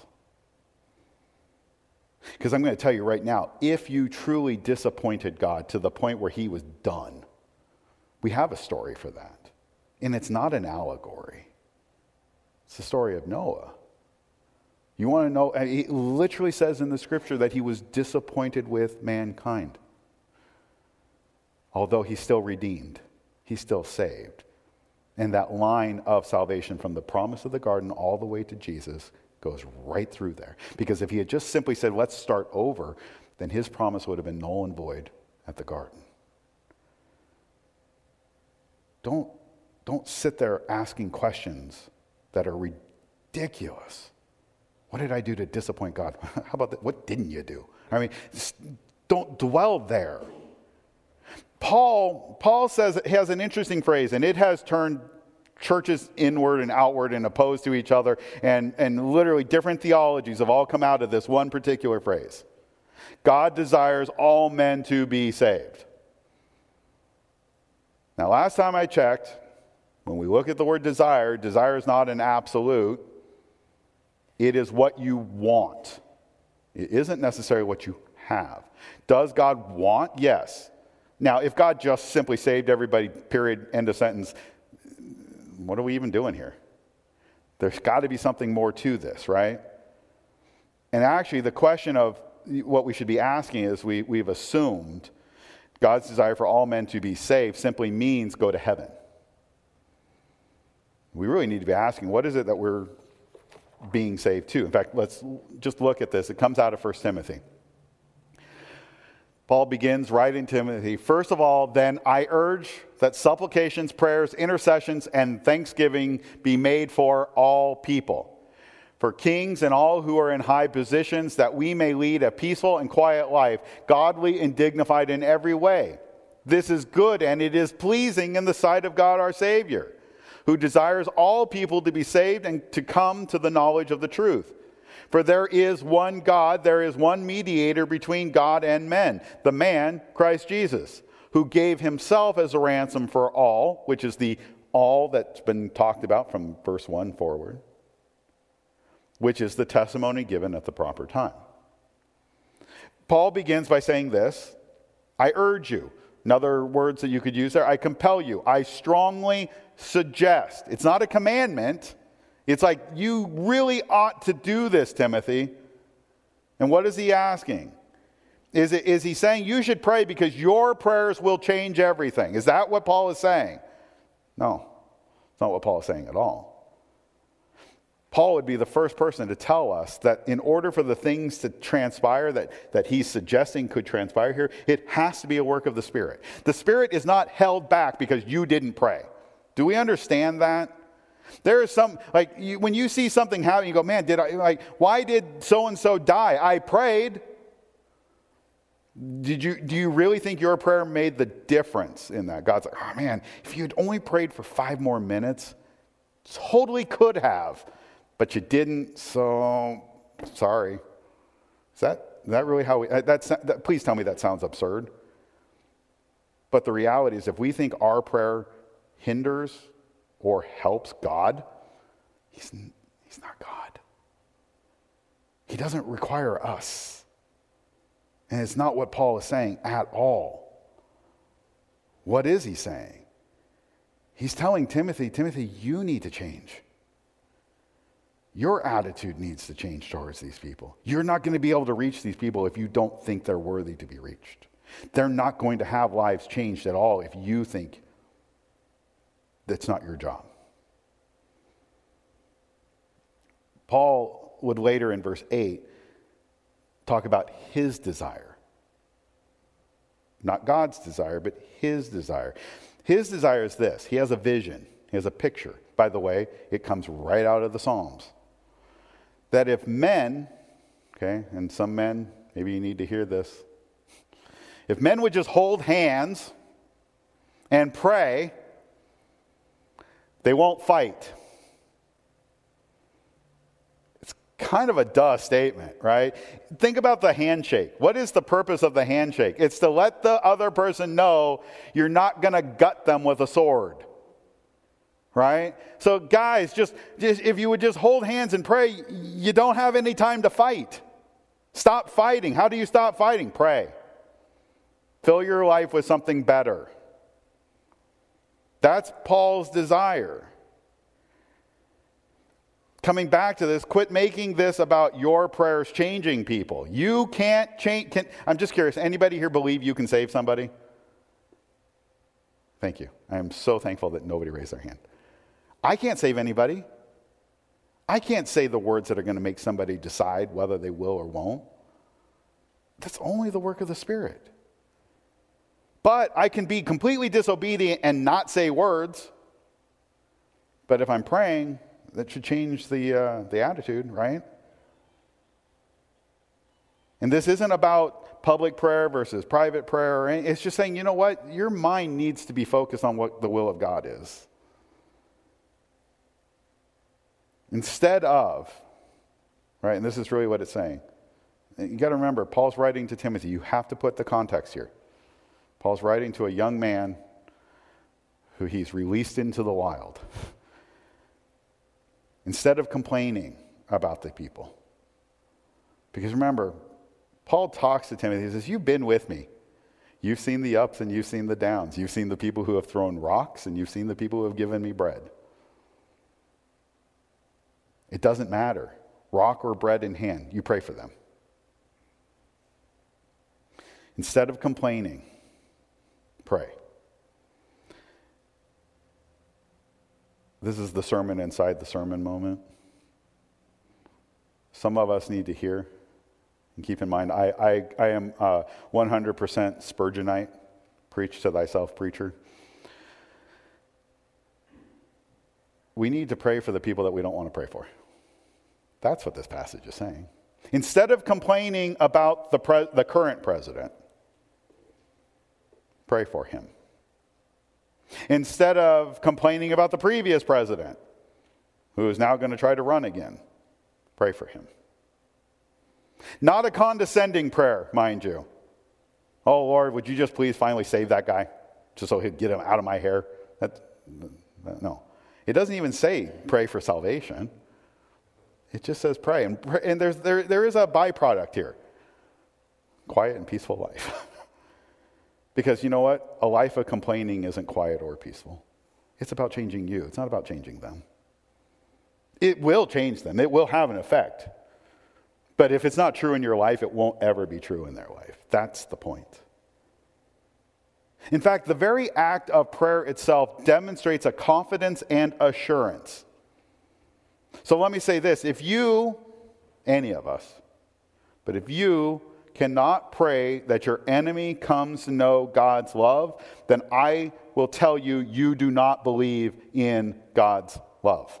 Because I'm going to tell you right now, if you truly disappointed God to the point where he was done, we have a story for that. And it's not an allegory. It's the story of Noah. You want to know, it literally says in the scripture that he was disappointed with mankind. Although he's still redeemed, he's still saved. And that line of salvation from the promise of the garden all the way to Jesus goes right through there. Because if he had just simply said, let's start over, then his promise would have been null and void at the garden. Don't, don't sit there asking questions that are ridiculous. What did I do to disappoint God? How about that? What didn't you do? I mean, don't dwell there. Paul, Paul says, he has an interesting phrase, and it has turned churches inward and outward and opposed to each other, and, and literally different theologies have all come out of this one particular phrase. God desires all men to be saved. Now, last time I checked, when we look at the word desire, desire is not an absolute. It is what you want. It isn't necessarily what you have. Does God want? Yes. Now, if God just simply saved everybody, period, end of sentence, what are we even doing here? There's got to be something more to this, right? And actually, the question of what we should be asking is we, we've assumed God's desire for all men to be saved simply means go to heaven. We really need to be asking, what is it that we're being saved to? In fact, let's just look at this. It comes out of First Timothy. Paul begins writing to Timothy, first of all, then I urge that supplications, prayers, intercessions, and thanksgiving be made for all people, for kings and all who are in high positions, that we may lead a peaceful and quiet life, godly and dignified in every way. This is good, and it is pleasing in the sight of God our Savior, who desires all people to be saved and to come to the knowledge of the truth. For there is one God, there is one mediator between God and men, the man, Christ Jesus, who gave himself as a ransom for all, which is the all that's been talked about from verse one forward, which is the testimony given at the proper time. Paul begins by saying this, I urge you. In other words that you could use there, I compel you. I strongly suggest. It's not a commandment. It's like, you really ought to do this, Timothy. And what is he asking? Is, it, is he saying you should pray because your prayers will change everything? Is that what Paul is saying? No, it's not what Paul is saying at all. Paul would be the first person to tell us that in order for the things to transpire that, that he's suggesting could transpire here, it has to be a work of the Spirit. The Spirit is not held back because you didn't pray. Do we understand that? There is some, like, you, when you see something happen, you go, man, did I, like, why did so-and-so die? I prayed. Did you, do you really think your prayer made the difference in that? God's like, oh man, if you had only prayed for five more minutes, totally could have, but you didn't, so sorry. Is that, is that really how we, that's, that, please tell me that sounds absurd. But the reality is if we think our prayer hinders or helps God, he's, he's not God. He doesn't require us. And it's not what Paul is saying at all. What is he saying? He's telling Timothy, Timothy, you need to change. Your attitude needs to change towards these people. You're not going to be able to reach these people if you don't think they're worthy to be reached. They're not going to have lives changed at all if you think that's not your job. Paul would later in verse eight talk about his desire. Not God's desire, but his desire. His desire is this. He has a vision. He has a picture. By the way, it comes right out of the Psalms. That if men, okay, and some men, maybe you need to hear this. If men would just hold hands and pray, they won't fight. It's kind of a duh statement, right? Think about the handshake. What is the purpose of the handshake? It's to let the other person know you're not going to gut them with a sword, right? So guys, just, just if you would just hold hands and pray, you don't have any time to fight. Stop fighting. How do you stop fighting? Pray. Fill your life with something better. That's Paul's desire. Coming back to this, quit making this about your prayers changing people. You can't change. Can, I'm just curious, anybody here believe you can save somebody? Thank you. I am so thankful that nobody raised their hand. I can't save anybody. I can't say the words that are going to make somebody decide whether they will or won't. That's only the work of the Spirit. But I can be completely disobedient and not say words. But if I'm praying, that should change the uh, the attitude, right? And this isn't about public prayer versus private prayer. Or any, it's just saying, you know what? Your mind needs to be focused on what the will of God is. Instead of, right, and this is really what it's saying. You got to remember, Paul's writing to Timothy. You have to put the context here. Paul's writing to a young man who he's released into the wild. Instead of complaining about the people. Because remember, Paul talks to Timothy. He says, you've been with me. You've seen the ups and you've seen the downs. You've seen the people who have thrown rocks and you've seen the people who have given me bread. It doesn't matter. Rock or bread in hand, you pray for them. Instead of complaining, pray. This is the sermon inside the sermon moment. Some of us need to hear. And keep in mind, I, I, I am uh, one hundred percent Spurgeonite, preach to thyself, preacher. We need to pray for the people that we don't want to pray for. That's what this passage is saying. Instead of complaining about the, pre- the current president, pray for him. Instead of complaining about the previous president, who is now going to try to run again, pray for him. Not a condescending prayer, mind you. Oh, Lord, would you just please finally save that guy, just so he'd get him out of my hair? That, no. It doesn't even say pray for salvation. It just says pray. And, and there's, there, there is a byproduct here. Quiet and peaceful life. Because you know what? A life of complaining isn't quiet or peaceful. It's about changing you. It's not about changing them. It will change them. It will have an effect. But if it's not true in your life, it won't ever be true in their life. That's the point. In fact, the very act of prayer itself demonstrates a confidence and assurance. So let me say this. If you, any of us, but if you cannot pray that your enemy comes to know God's love, then I will tell you, you do not believe in God's love.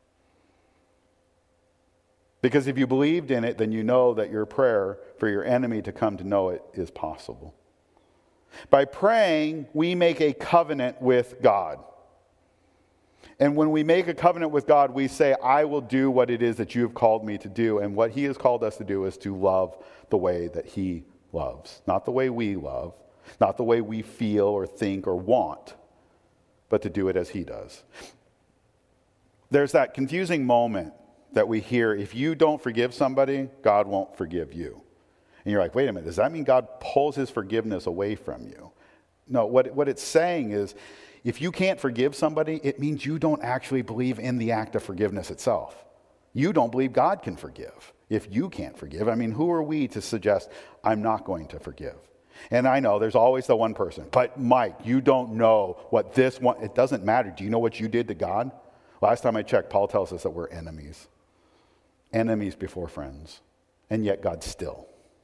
Because if you believed in it, then you know that your prayer for your enemy to come to know it is possible. By praying, we make a covenant with God. And when we make a covenant with God, we say, I will do what it is that you have called me to do. And what he has called us to do is to love the way that he loves. Not the way we love, not the way we feel or think or want, but to do it as he does. There's that confusing moment that we hear, if you don't forgive somebody, God won't forgive you. And you're like, wait a minute, does that mean God pulls his forgiveness away from you? No, what, what it's saying is, if you can't forgive somebody, it means you don't actually believe in the act of forgiveness itself. You don't believe God can forgive. If you can't forgive, I mean, who are we to suggest I'm not going to forgive? And I know there's always the one person, but Mike, you don't know what this one, it doesn't matter. Do you know what you did to God? Last time I checked, Paul tells us that we're enemies. Enemies before friends. And yet God still.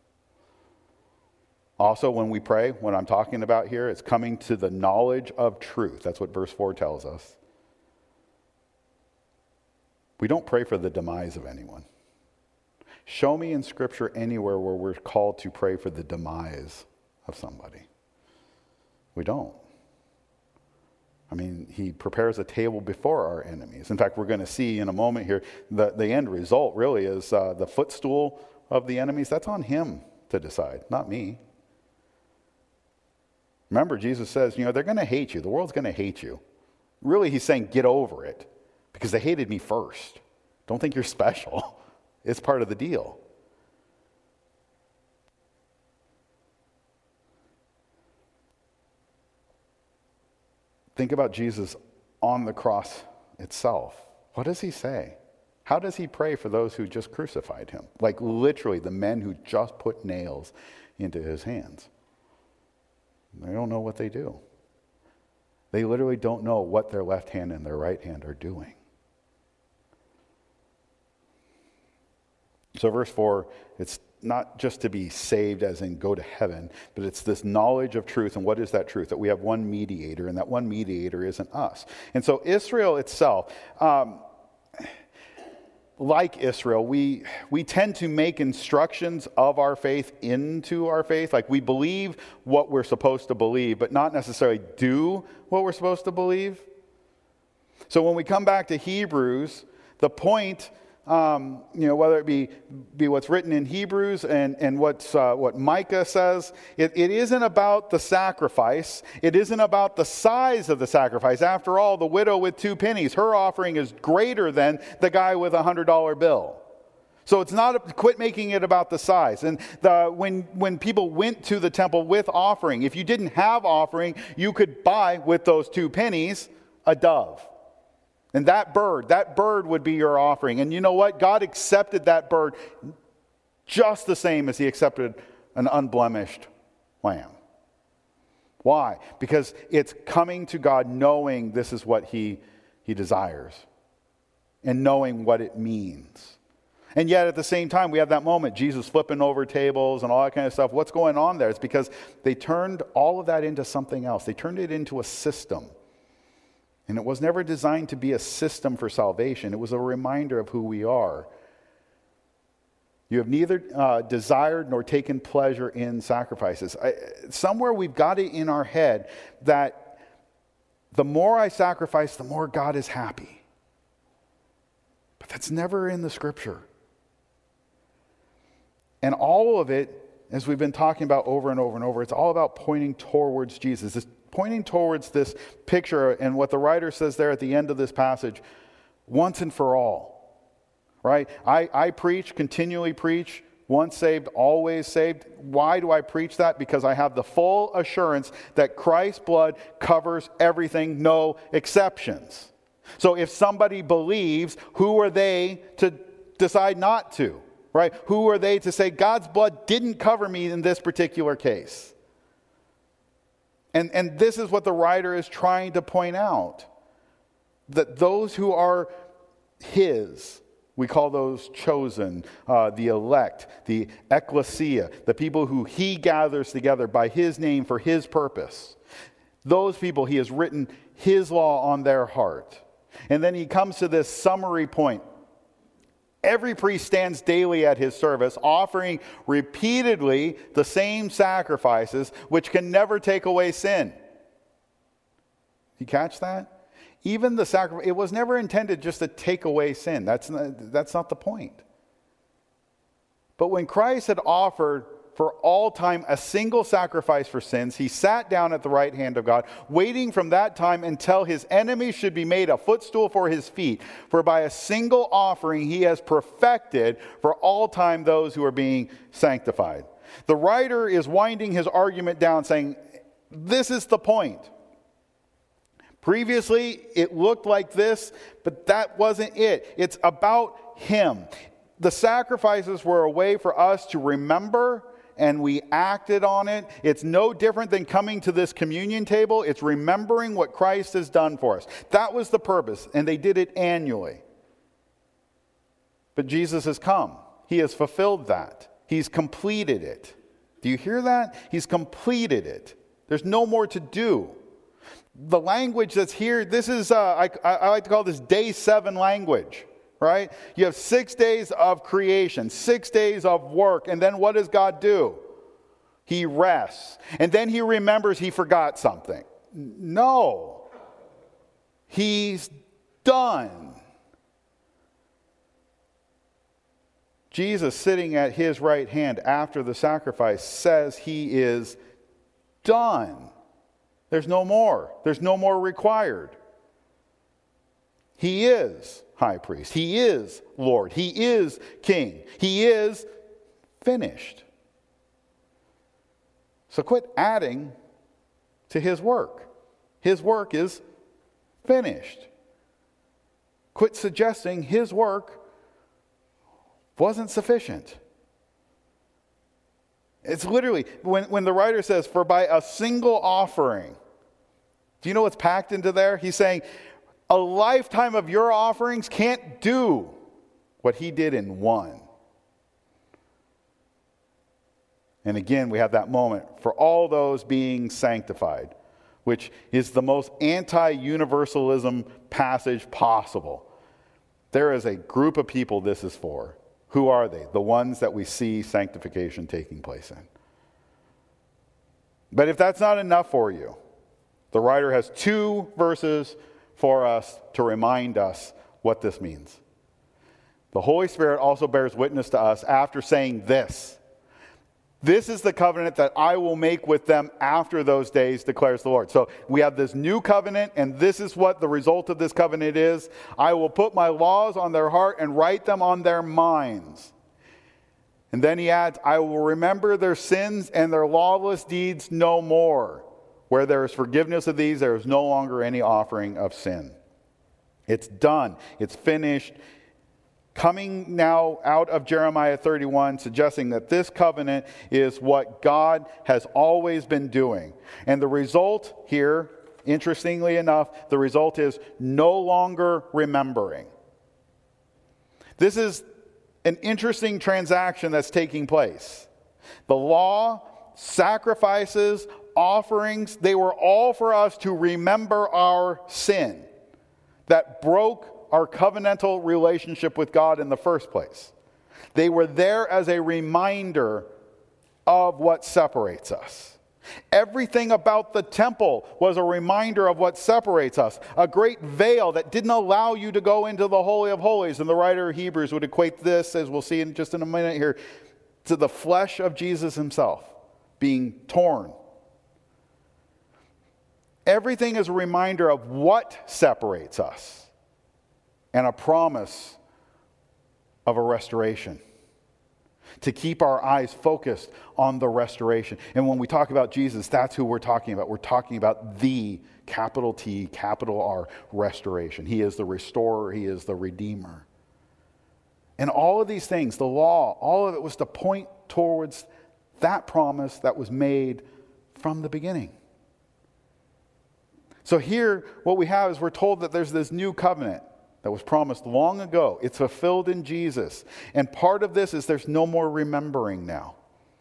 Also, when we pray, what I'm talking about here, it's coming to the knowledge of truth. That's what verse four tells us. We don't pray for the demise of anyone. Show me in Scripture anywhere where we're called to pray for the demise of somebody. We don't. I mean, he prepares a table before our enemies. In fact, we're going to see in a moment here, the, the end result really is uh, the footstool of the enemies. That's on him to decide, not me. Remember, Jesus says, you know, they're going to hate you. The world's going to hate you. Really, he's saying, get over it, because they hated me first. Don't think you're special. It's part of the deal. Think about Jesus on the cross itself. What does he say? How does he pray for those who just crucified him? Like literally the men who just put nails into his hands. They don't know what they do. They literally don't know what their left hand and their right hand are doing. So verse four, it's not just to be saved as in go to heaven, but it's this knowledge of truth. And what is that truth? That we have one mediator, and that one mediator isn't us. And so Israel itself, um, like Israel, we we tend to make instructions of our faith into our faith. Like we believe what we're supposed to believe, but not necessarily do what we're supposed to believe. So when we come back to Hebrews, the point, um, you know, whether it be be what's written in Hebrews and and what's uh, what Micah says, it, it isn't about the sacrifice. It isn't about the size of the sacrifice. After all, the widow with two pennies, her offering is greater than the guy with a hundred dollar bill. So it's not, quit making it about the size. And the, when, when people went to the temple with offering, if you didn't have offering, you could buy with those two pennies a dove. And that bird, that bird would be your offering. And you know what? God accepted that bird just the same as he accepted an unblemished lamb. Why? Because it's coming to God knowing this is what he, he desires and knowing what it means. And yet at the same time, we have that moment, Jesus flipping over tables and all that kind of stuff. What's going on there? It's because they turned all of that into something else. They turned it into a system. And it was never designed to be a system for salvation. It was a reminder of who we are. You have neither uh, desired nor taken pleasure in sacrifices. I, somewhere we've got it in our head that the more I sacrifice, the more God is happy. But that's never in the scripture. And all of it, as we've been talking about over and over and over, it's all about pointing towards Jesus. It's pointing towards this picture and what the writer says there at the end of this passage, once and for all, right? I, I preach, continually preach, once saved, always saved. Why do I preach that? Because I have the full assurance that Christ's blood covers everything, no exceptions. So if somebody believes, who are they to decide not to? Right? Who are they to say God's blood didn't cover me in this particular case? And, and this is what the writer is trying to point out. That those who are his, we call those chosen, uh, the elect, the ecclesia, the people who he gathers together by his name for his purpose. Those people, he has written his law on their heart. And then he comes to this summary point. Every priest stands daily at his service, offering repeatedly the same sacrifices, which can never take away sin. You catch that? Even the sacrifice, it was never intended just to take away sin. That's not, that's not the point. But when Christ had offered for all time a single sacrifice for sins, he sat down at the right hand of God, waiting from that time until his enemies should be made a footstool for his feet. For by a single offering he has perfected for all time those who are being sanctified. The writer is winding his argument down, saying, this is the point. Previously, it looked like this, but that wasn't it. It's about him. The sacrifices were a way for us to remember, and we acted on it. It's no different than coming to this communion table. It's remembering what Christ has done for us. That was the purpose, and they did it annually. But Jesus has come. He has fulfilled that. He's completed it. Do you hear that? He's completed it. There's no more to do. The language that's here, this is, uh, I, I like to call this day seven language. Right? You have six days of creation, six days of work, and then what does God do? He rests. And then he remembers he forgot something. No. He's done. Jesus, sitting at his right hand after the sacrifice, says he is done. There's no more. There's no more required. He is high priest. He is Lord. He is king. He is finished. So quit adding to his work. His work is finished. Quit suggesting his work wasn't sufficient. It's literally, when, when the writer says, for by a single offering, do you know what's packed into there? He's saying, a lifetime of your offerings can't do what he did in one. And again, we have that moment for all those being sanctified, which is the most anti-universalism passage possible. There is a group of people this is for. Who are they? The ones that we see sanctification taking place in. But if that's not enough for you, the writer has two verses for us to remind us what this means. The Holy Spirit also bears witness to us after saying this. This is the covenant that I will make with them after those days, declares the Lord. So we have this new covenant, and this is what the result of this covenant is. I will put my laws on their heart and write them on their minds. And then he adds, I will remember their sins and their lawless deeds no more. Where there is forgiveness of these, there is no longer any offering of sin. It's done. It's finished. Coming now out of Jeremiah thirty-one, suggesting that this covenant is what God has always been doing. And the result here, interestingly enough, the result is no longer remembering. This is an interesting transaction that's taking place. The law, sacrifices, offerings, they were all for us to remember our sin that broke our covenantal relationship with God in the first place. They were there as a reminder of what separates us. Everything about the temple was a reminder of what separates us. A great veil that didn't allow you to go into the Holy of Holies. And the writer of Hebrews would equate this, as we'll see in just in a minute here, to the flesh of Jesus himself being torn. Everything is a reminder of what separates us and a promise of a restoration. To keep our eyes focused on the restoration. And when we talk about Jesus, that's who we're talking about. We're talking about the capital T, capital R, restoration. He is the restorer. He is the redeemer. And all of these things, the law, all of it was to point towards that promise that was made from the beginning. So here, what we have is we're told that there's this new covenant that was promised long ago. It's fulfilled in Jesus. And part of this is there's no more remembering now.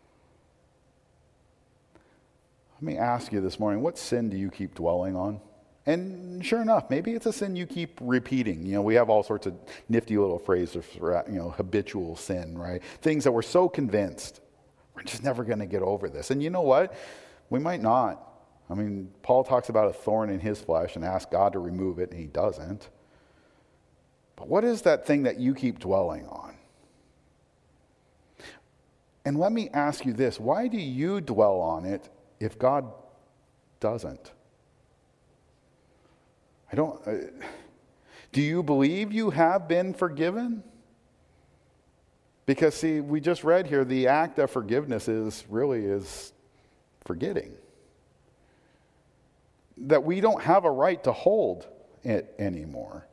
Let me ask you this morning, what sin do you keep dwelling on? And sure enough, maybe it's a sin you keep repeating. You know, we have all sorts of nifty little phrases for, you know, habitual sin, right? Things that we're so convinced we're just never going to get over this. And you know what? We might not. I mean, Paul talks about a thorn in his flesh and asks God to remove it, and he doesn't. But what is that thing that you keep dwelling on? And let me ask you this. Why do you dwell on it if God doesn't? I don't... Uh, do you believe you have been forgiven? Because, see, we just read here, the act of forgiveness is really is forgetting. That we don't have a right to hold it anymore.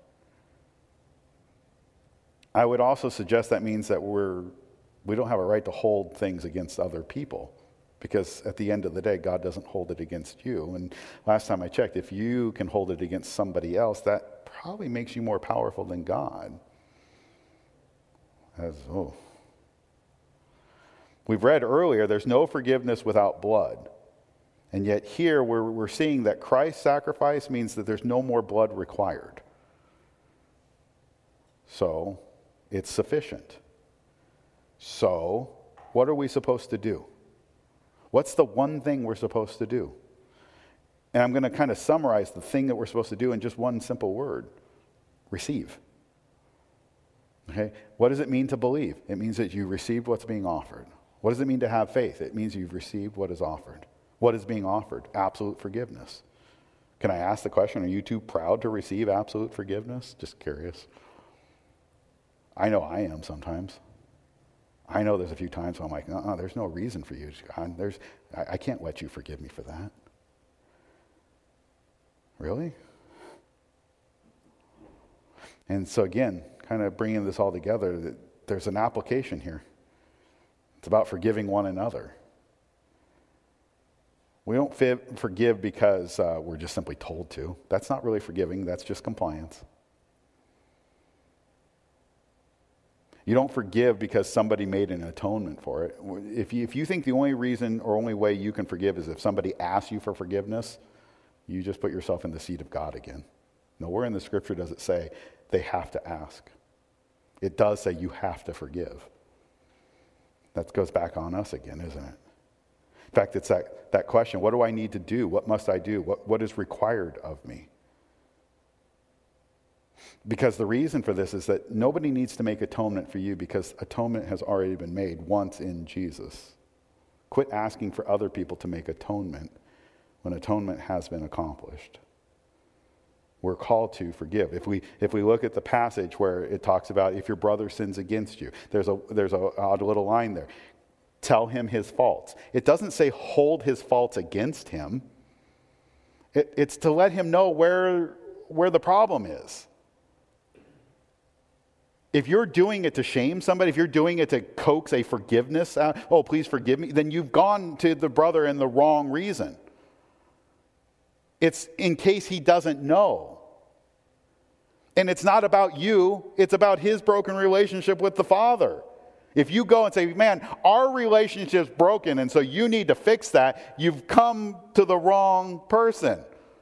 I would also suggest that means that we're, we don't have a right to hold things against other people. Because at the end of the day, God doesn't hold it against you. And last time I checked, if you can hold it against somebody else, that probably makes you more powerful than God. As, oh. We've read earlier, there's no forgiveness without blood. And yet here we're, we're seeing that Christ's sacrifice means that there's no more blood required. So, it's sufficient. So, what are we supposed to do? What's the one thing we're supposed to do? And I'm going to kind of summarize the thing that we're supposed to do in just one simple word. Receive. Okay? What does it mean to believe? It means that you received what's being offered. What does it mean to have faith? It means you've received what is offered. What is being offered? Absolute forgiveness. Can I ask the question, are you too proud to receive absolute forgiveness? Just curious. I know I am sometimes. I know there's a few times when I'm like, uh-uh, there's no reason for you. God, there's, I, I can't let you forgive me for that. Really? And so again, kind of bringing this all together, that there's an application here. It's about forgiving one another. We don't forgive because uh, we're just simply told to. That's not really forgiving. That's just compliance. You don't forgive because somebody made an atonement for it. If you, if you think the only reason or only way you can forgive is if somebody asks you for forgiveness, you just put yourself in the seat of God again. Nowhere in the scripture does it say they have to ask. It does say you have to forgive. That goes back on us again, isn't it? In fact, it's that, that question, what do I need to do? What must I do? What, what is required of me? Because the reason for this is that nobody needs to make atonement for you because atonement has already been made once in Jesus. Quit asking for other people to make atonement when atonement has been accomplished. We're called to forgive. If we if we look at the passage where it talks about if your brother sins against you, there's a there's a odd little line there. Tell him his faults. It doesn't say hold his faults against him. It, it's to let him know where where the problem is. If you're doing it to shame somebody, if you're doing it to coax a forgiveness out, oh, please forgive me, then you've gone to the brother in the wrong reason. It's in case he doesn't know. And it's not about you, it's about his broken relationship with the Father. If you go and say, man, our relationship's broken, and so you need to fix that, you've come to the wrong person.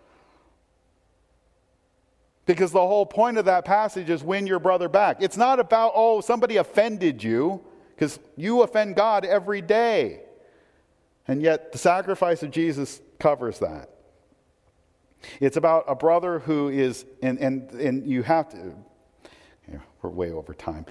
Because the whole point of that passage is win your brother back. It's not about, oh, somebody offended you, because you offend God every day. And yet the sacrifice of Jesus covers that. It's about a brother who is, and, and, and you have to, yeah, we're way over time.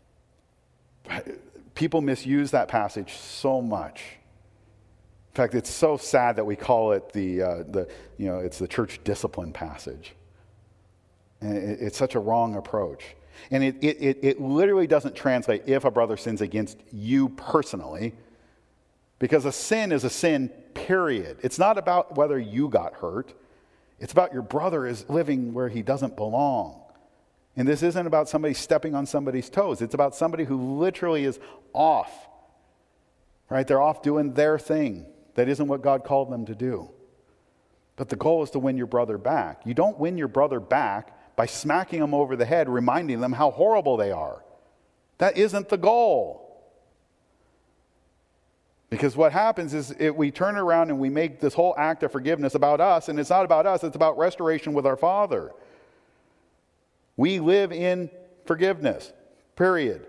People misuse that passage so much. In fact, it's so sad that we call it the, uh, the you know, it's the church discipline passage. And it, it's such a wrong approach. And it, it, it, it literally doesn't translate if a brother sins against you personally, because a sin is a sin, period. It's not about whether you got hurt. It's about your brother is living where he doesn't belong. And this isn't about somebody stepping on somebody's toes. It's about somebody who literally is off. Right? They're off doing their thing. That isn't what God called them to do. But the goal is to win your brother back. You don't win your brother back by smacking them over the head, reminding them how horrible they are. That isn't the goal. Because what happens is it, we turn around and we make this whole act of forgiveness about us, and it's not about us, it's about restoration with our Father. We live in forgiveness, period.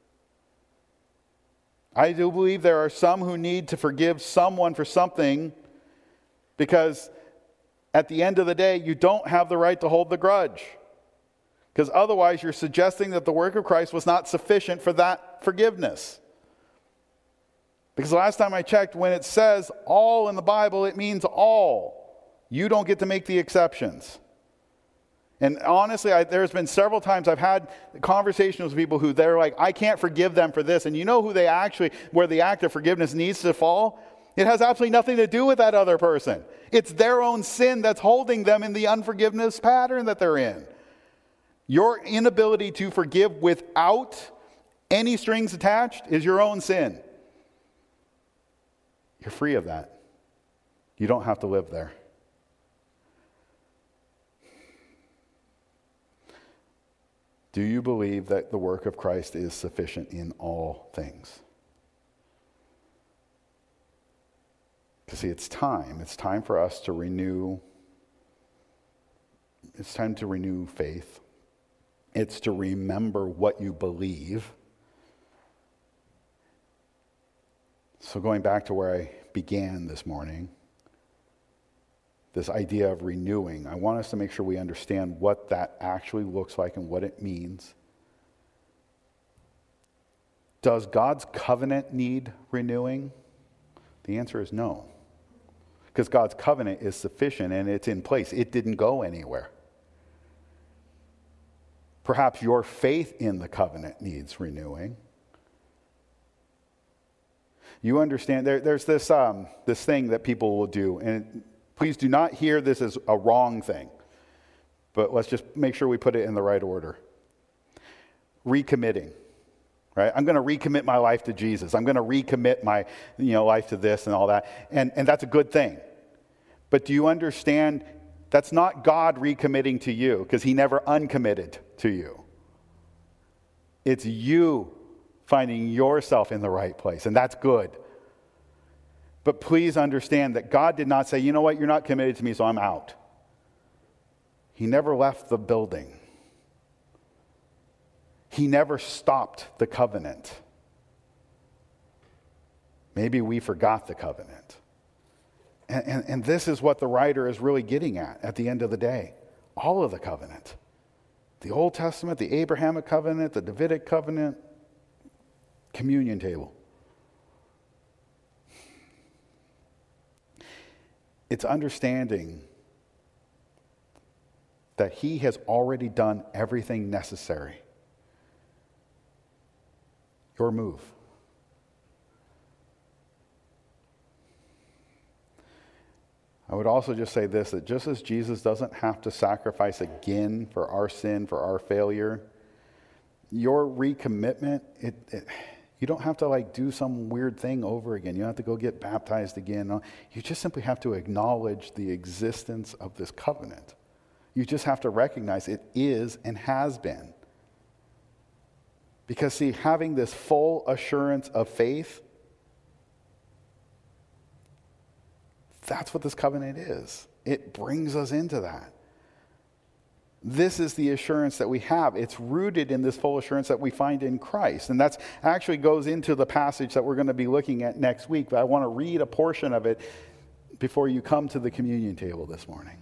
I do believe there are some who need to forgive someone for something because at the end of the day, you don't have the right to hold the grudge. Because otherwise, you're suggesting that the work of Christ was not sufficient for that forgiveness. Because last time I checked, when it says all in the Bible, it means all. You don't get to make the exceptions. And honestly, I, there's been several times I've had conversations with people who they're like, I can't forgive them for this. And you know who they actually, where the act of forgiveness needs to fall? It has absolutely nothing to do with that other person. It's their own sin that's holding them in the unforgiveness pattern that they're in. Your inability to forgive without any strings attached is your own sin. You're free of that. You don't have to live there. Do you believe that the work of Christ is sufficient in all things? Because see, it's time. It's time for us to renew. It's time to renew faith. It's to remember what you believe. So going back to where I began this morning, this idea of renewing, I want us to make sure we understand what that actually looks like and what it means. Does God's covenant need renewing? The answer is no. Because God's covenant is sufficient and it's in place. It didn't go anywhere. Perhaps your faith in the covenant needs renewing. You understand, there, there's this, um, this thing that people will do, and please do not hear this as a wrong thing, but let's just make sure we put it in the right order. Recommitting, right? I'm going to recommit my life to Jesus. I'm going to recommit my you know, life to this and all that, and, and that's a good thing. But do you understand that's not God recommitting to you, because he never uncommitted to you. It's you finding yourself in the right place, and that's good. But please understand that God did not say, you know what, you're not committed to me, so I'm out. He never left the building. He never stopped the covenant. Maybe we forgot the covenant. And, and, and this is what the writer is really getting at at the end of the day. All of the covenant. The Old Testament, the Abrahamic covenant, the Davidic covenant, communion table. It's understanding that he has already done everything necessary. Your move. I would also just say this, that just as Jesus doesn't have to sacrifice again for our sin, for our failure, your recommitment, it, it, you don't have to like do some weird thing over again. You don't have to go get baptized again. No, you just simply have to acknowledge the existence of this covenant. You just have to recognize it is and has been. Because see, having this full assurance of faith, that's what this covenant is. It brings us into that. This is the assurance that we have. It's rooted in this full assurance that we find in Christ. And that actually goes into the passage that we're going to be looking at next week. But I want to read a portion of it before you come to the communion table this morning.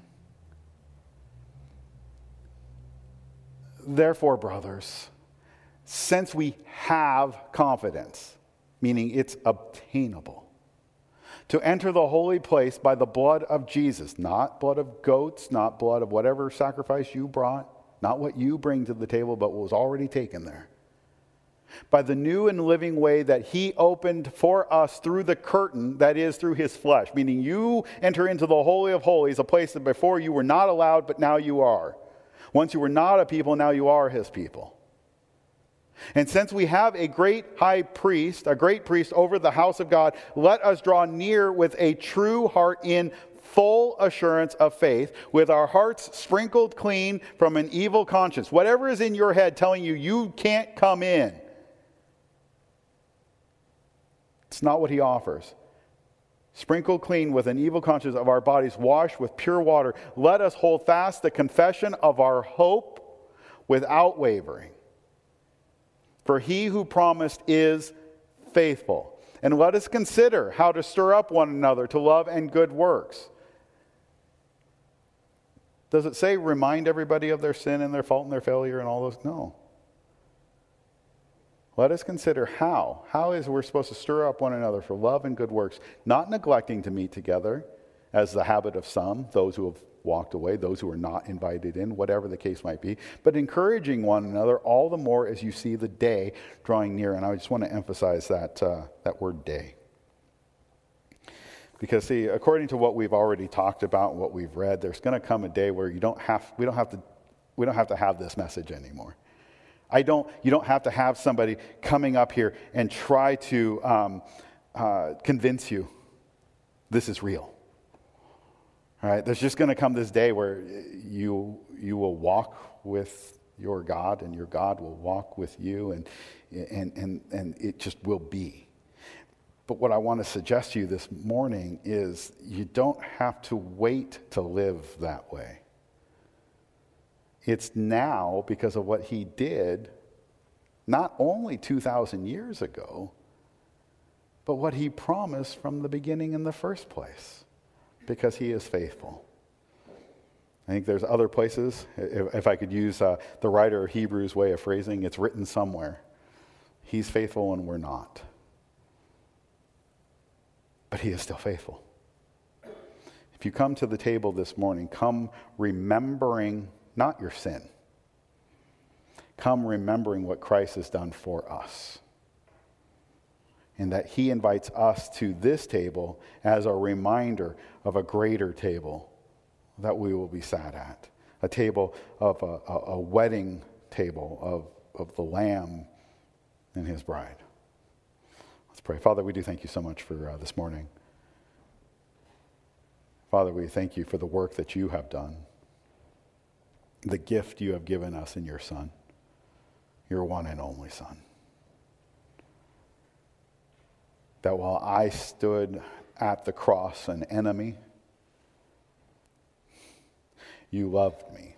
Therefore, brothers, since we have confidence, meaning it's obtainable, to enter the holy place by the blood of Jesus, not blood of goats, not blood of whatever sacrifice you brought, not what you bring to the table, but what was already taken there. By the new and living way that he opened for us through the curtain, that is, through his flesh, meaning you enter into the Holy of Holies, a place that before you were not allowed, but now you are. Once you were not a people, now you are his people. And since we have a great high priest, a great priest over the house of God, let us draw near with a true heart in full assurance of faith, with our hearts sprinkled clean from an evil conscience. Whatever is in your head telling you you can't come in, it's not what he offers. Sprinkled clean with an evil conscience of our bodies washed with pure water. Let us hold fast the confession of our hope without wavering. For he who promised is faithful. And let us consider how to stir up one another to love and good works. Does it say remind everybody of their sin and their fault and their failure and all those? No. Let us consider how. How is we're supposed to stir up one another for love and good works, not neglecting to meet together, as the habit of some, those who have walked away, those who are not invited in, whatever the case might be, but encouraging one another all the more as you see the day drawing near. And I just want to emphasize that uh, that word day. Because see, according to what we've already talked about, what we've read, there's going to come a day where you don't have, we don't have to, we don't have to have this message anymore. I don't, you don't have to have somebody coming up here and try to um, uh, convince you this is real. All right, there's just going to come this day where you you will walk with your God, and your God will walk with you, and and and and it just will be. But what I want to suggest to you this morning is you don't have to wait to live that way. It's now because of what he did, not only two thousand years ago, but what he promised from the beginning in the first place. Because he is faithful. I think there's other places, if, if I could use uh, the writer of Hebrews' way of phrasing, it's written somewhere. He's faithful and we're not. But he is still faithful. If you come to the table this morning, come remembering not your sin. Come remembering what Christ has done for us. And that he invites us to this table as a reminder of a greater table that we will be sat at. A table of a, a, a wedding table of, of the Lamb and his bride. Let's pray. Father, we do thank you so much for uh, this morning. Father, we thank you for the work that you have done. The gift you have given us in your Son. Your one and only Son. That while I stood at the cross an enemy, you loved me.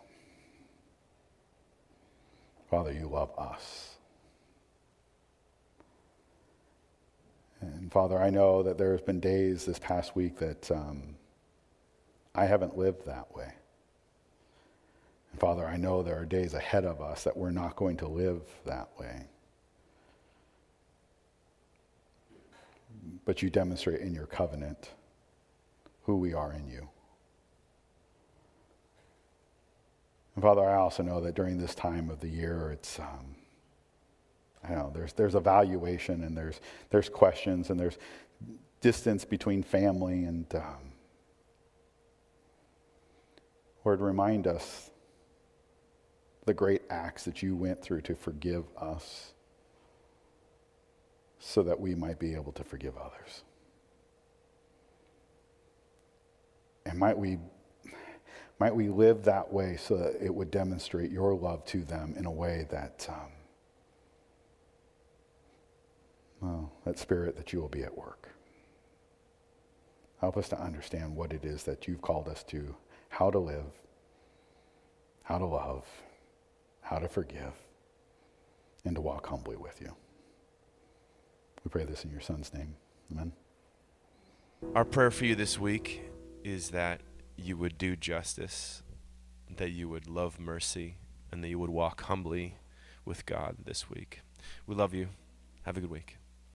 Father, you love us. And Father, I know that there have been days this past week that um, I haven't lived that way. And Father, I know there are days ahead of us that we're not going to live that way. But you demonstrate in your covenant who we are in you. And Father, I also know that during this time of the year, it's, um, I know, there's there's evaluation and there's there's questions and there's distance between family. And um, Lord, remind us the great acts that you went through to forgive us so that we might be able to forgive others. And might we might we live that way so that it would demonstrate your love to them in a way that, um, well, that spirit that you will be at work. Help us to understand what it is that you've called us to, how to live, how to love, how to forgive, and to walk humbly with you. We pray this in your Son's name. Amen. Our prayer for you this week is that you would do justice, that you would love mercy, and that you would walk humbly with God this week. We love you. Have a good week.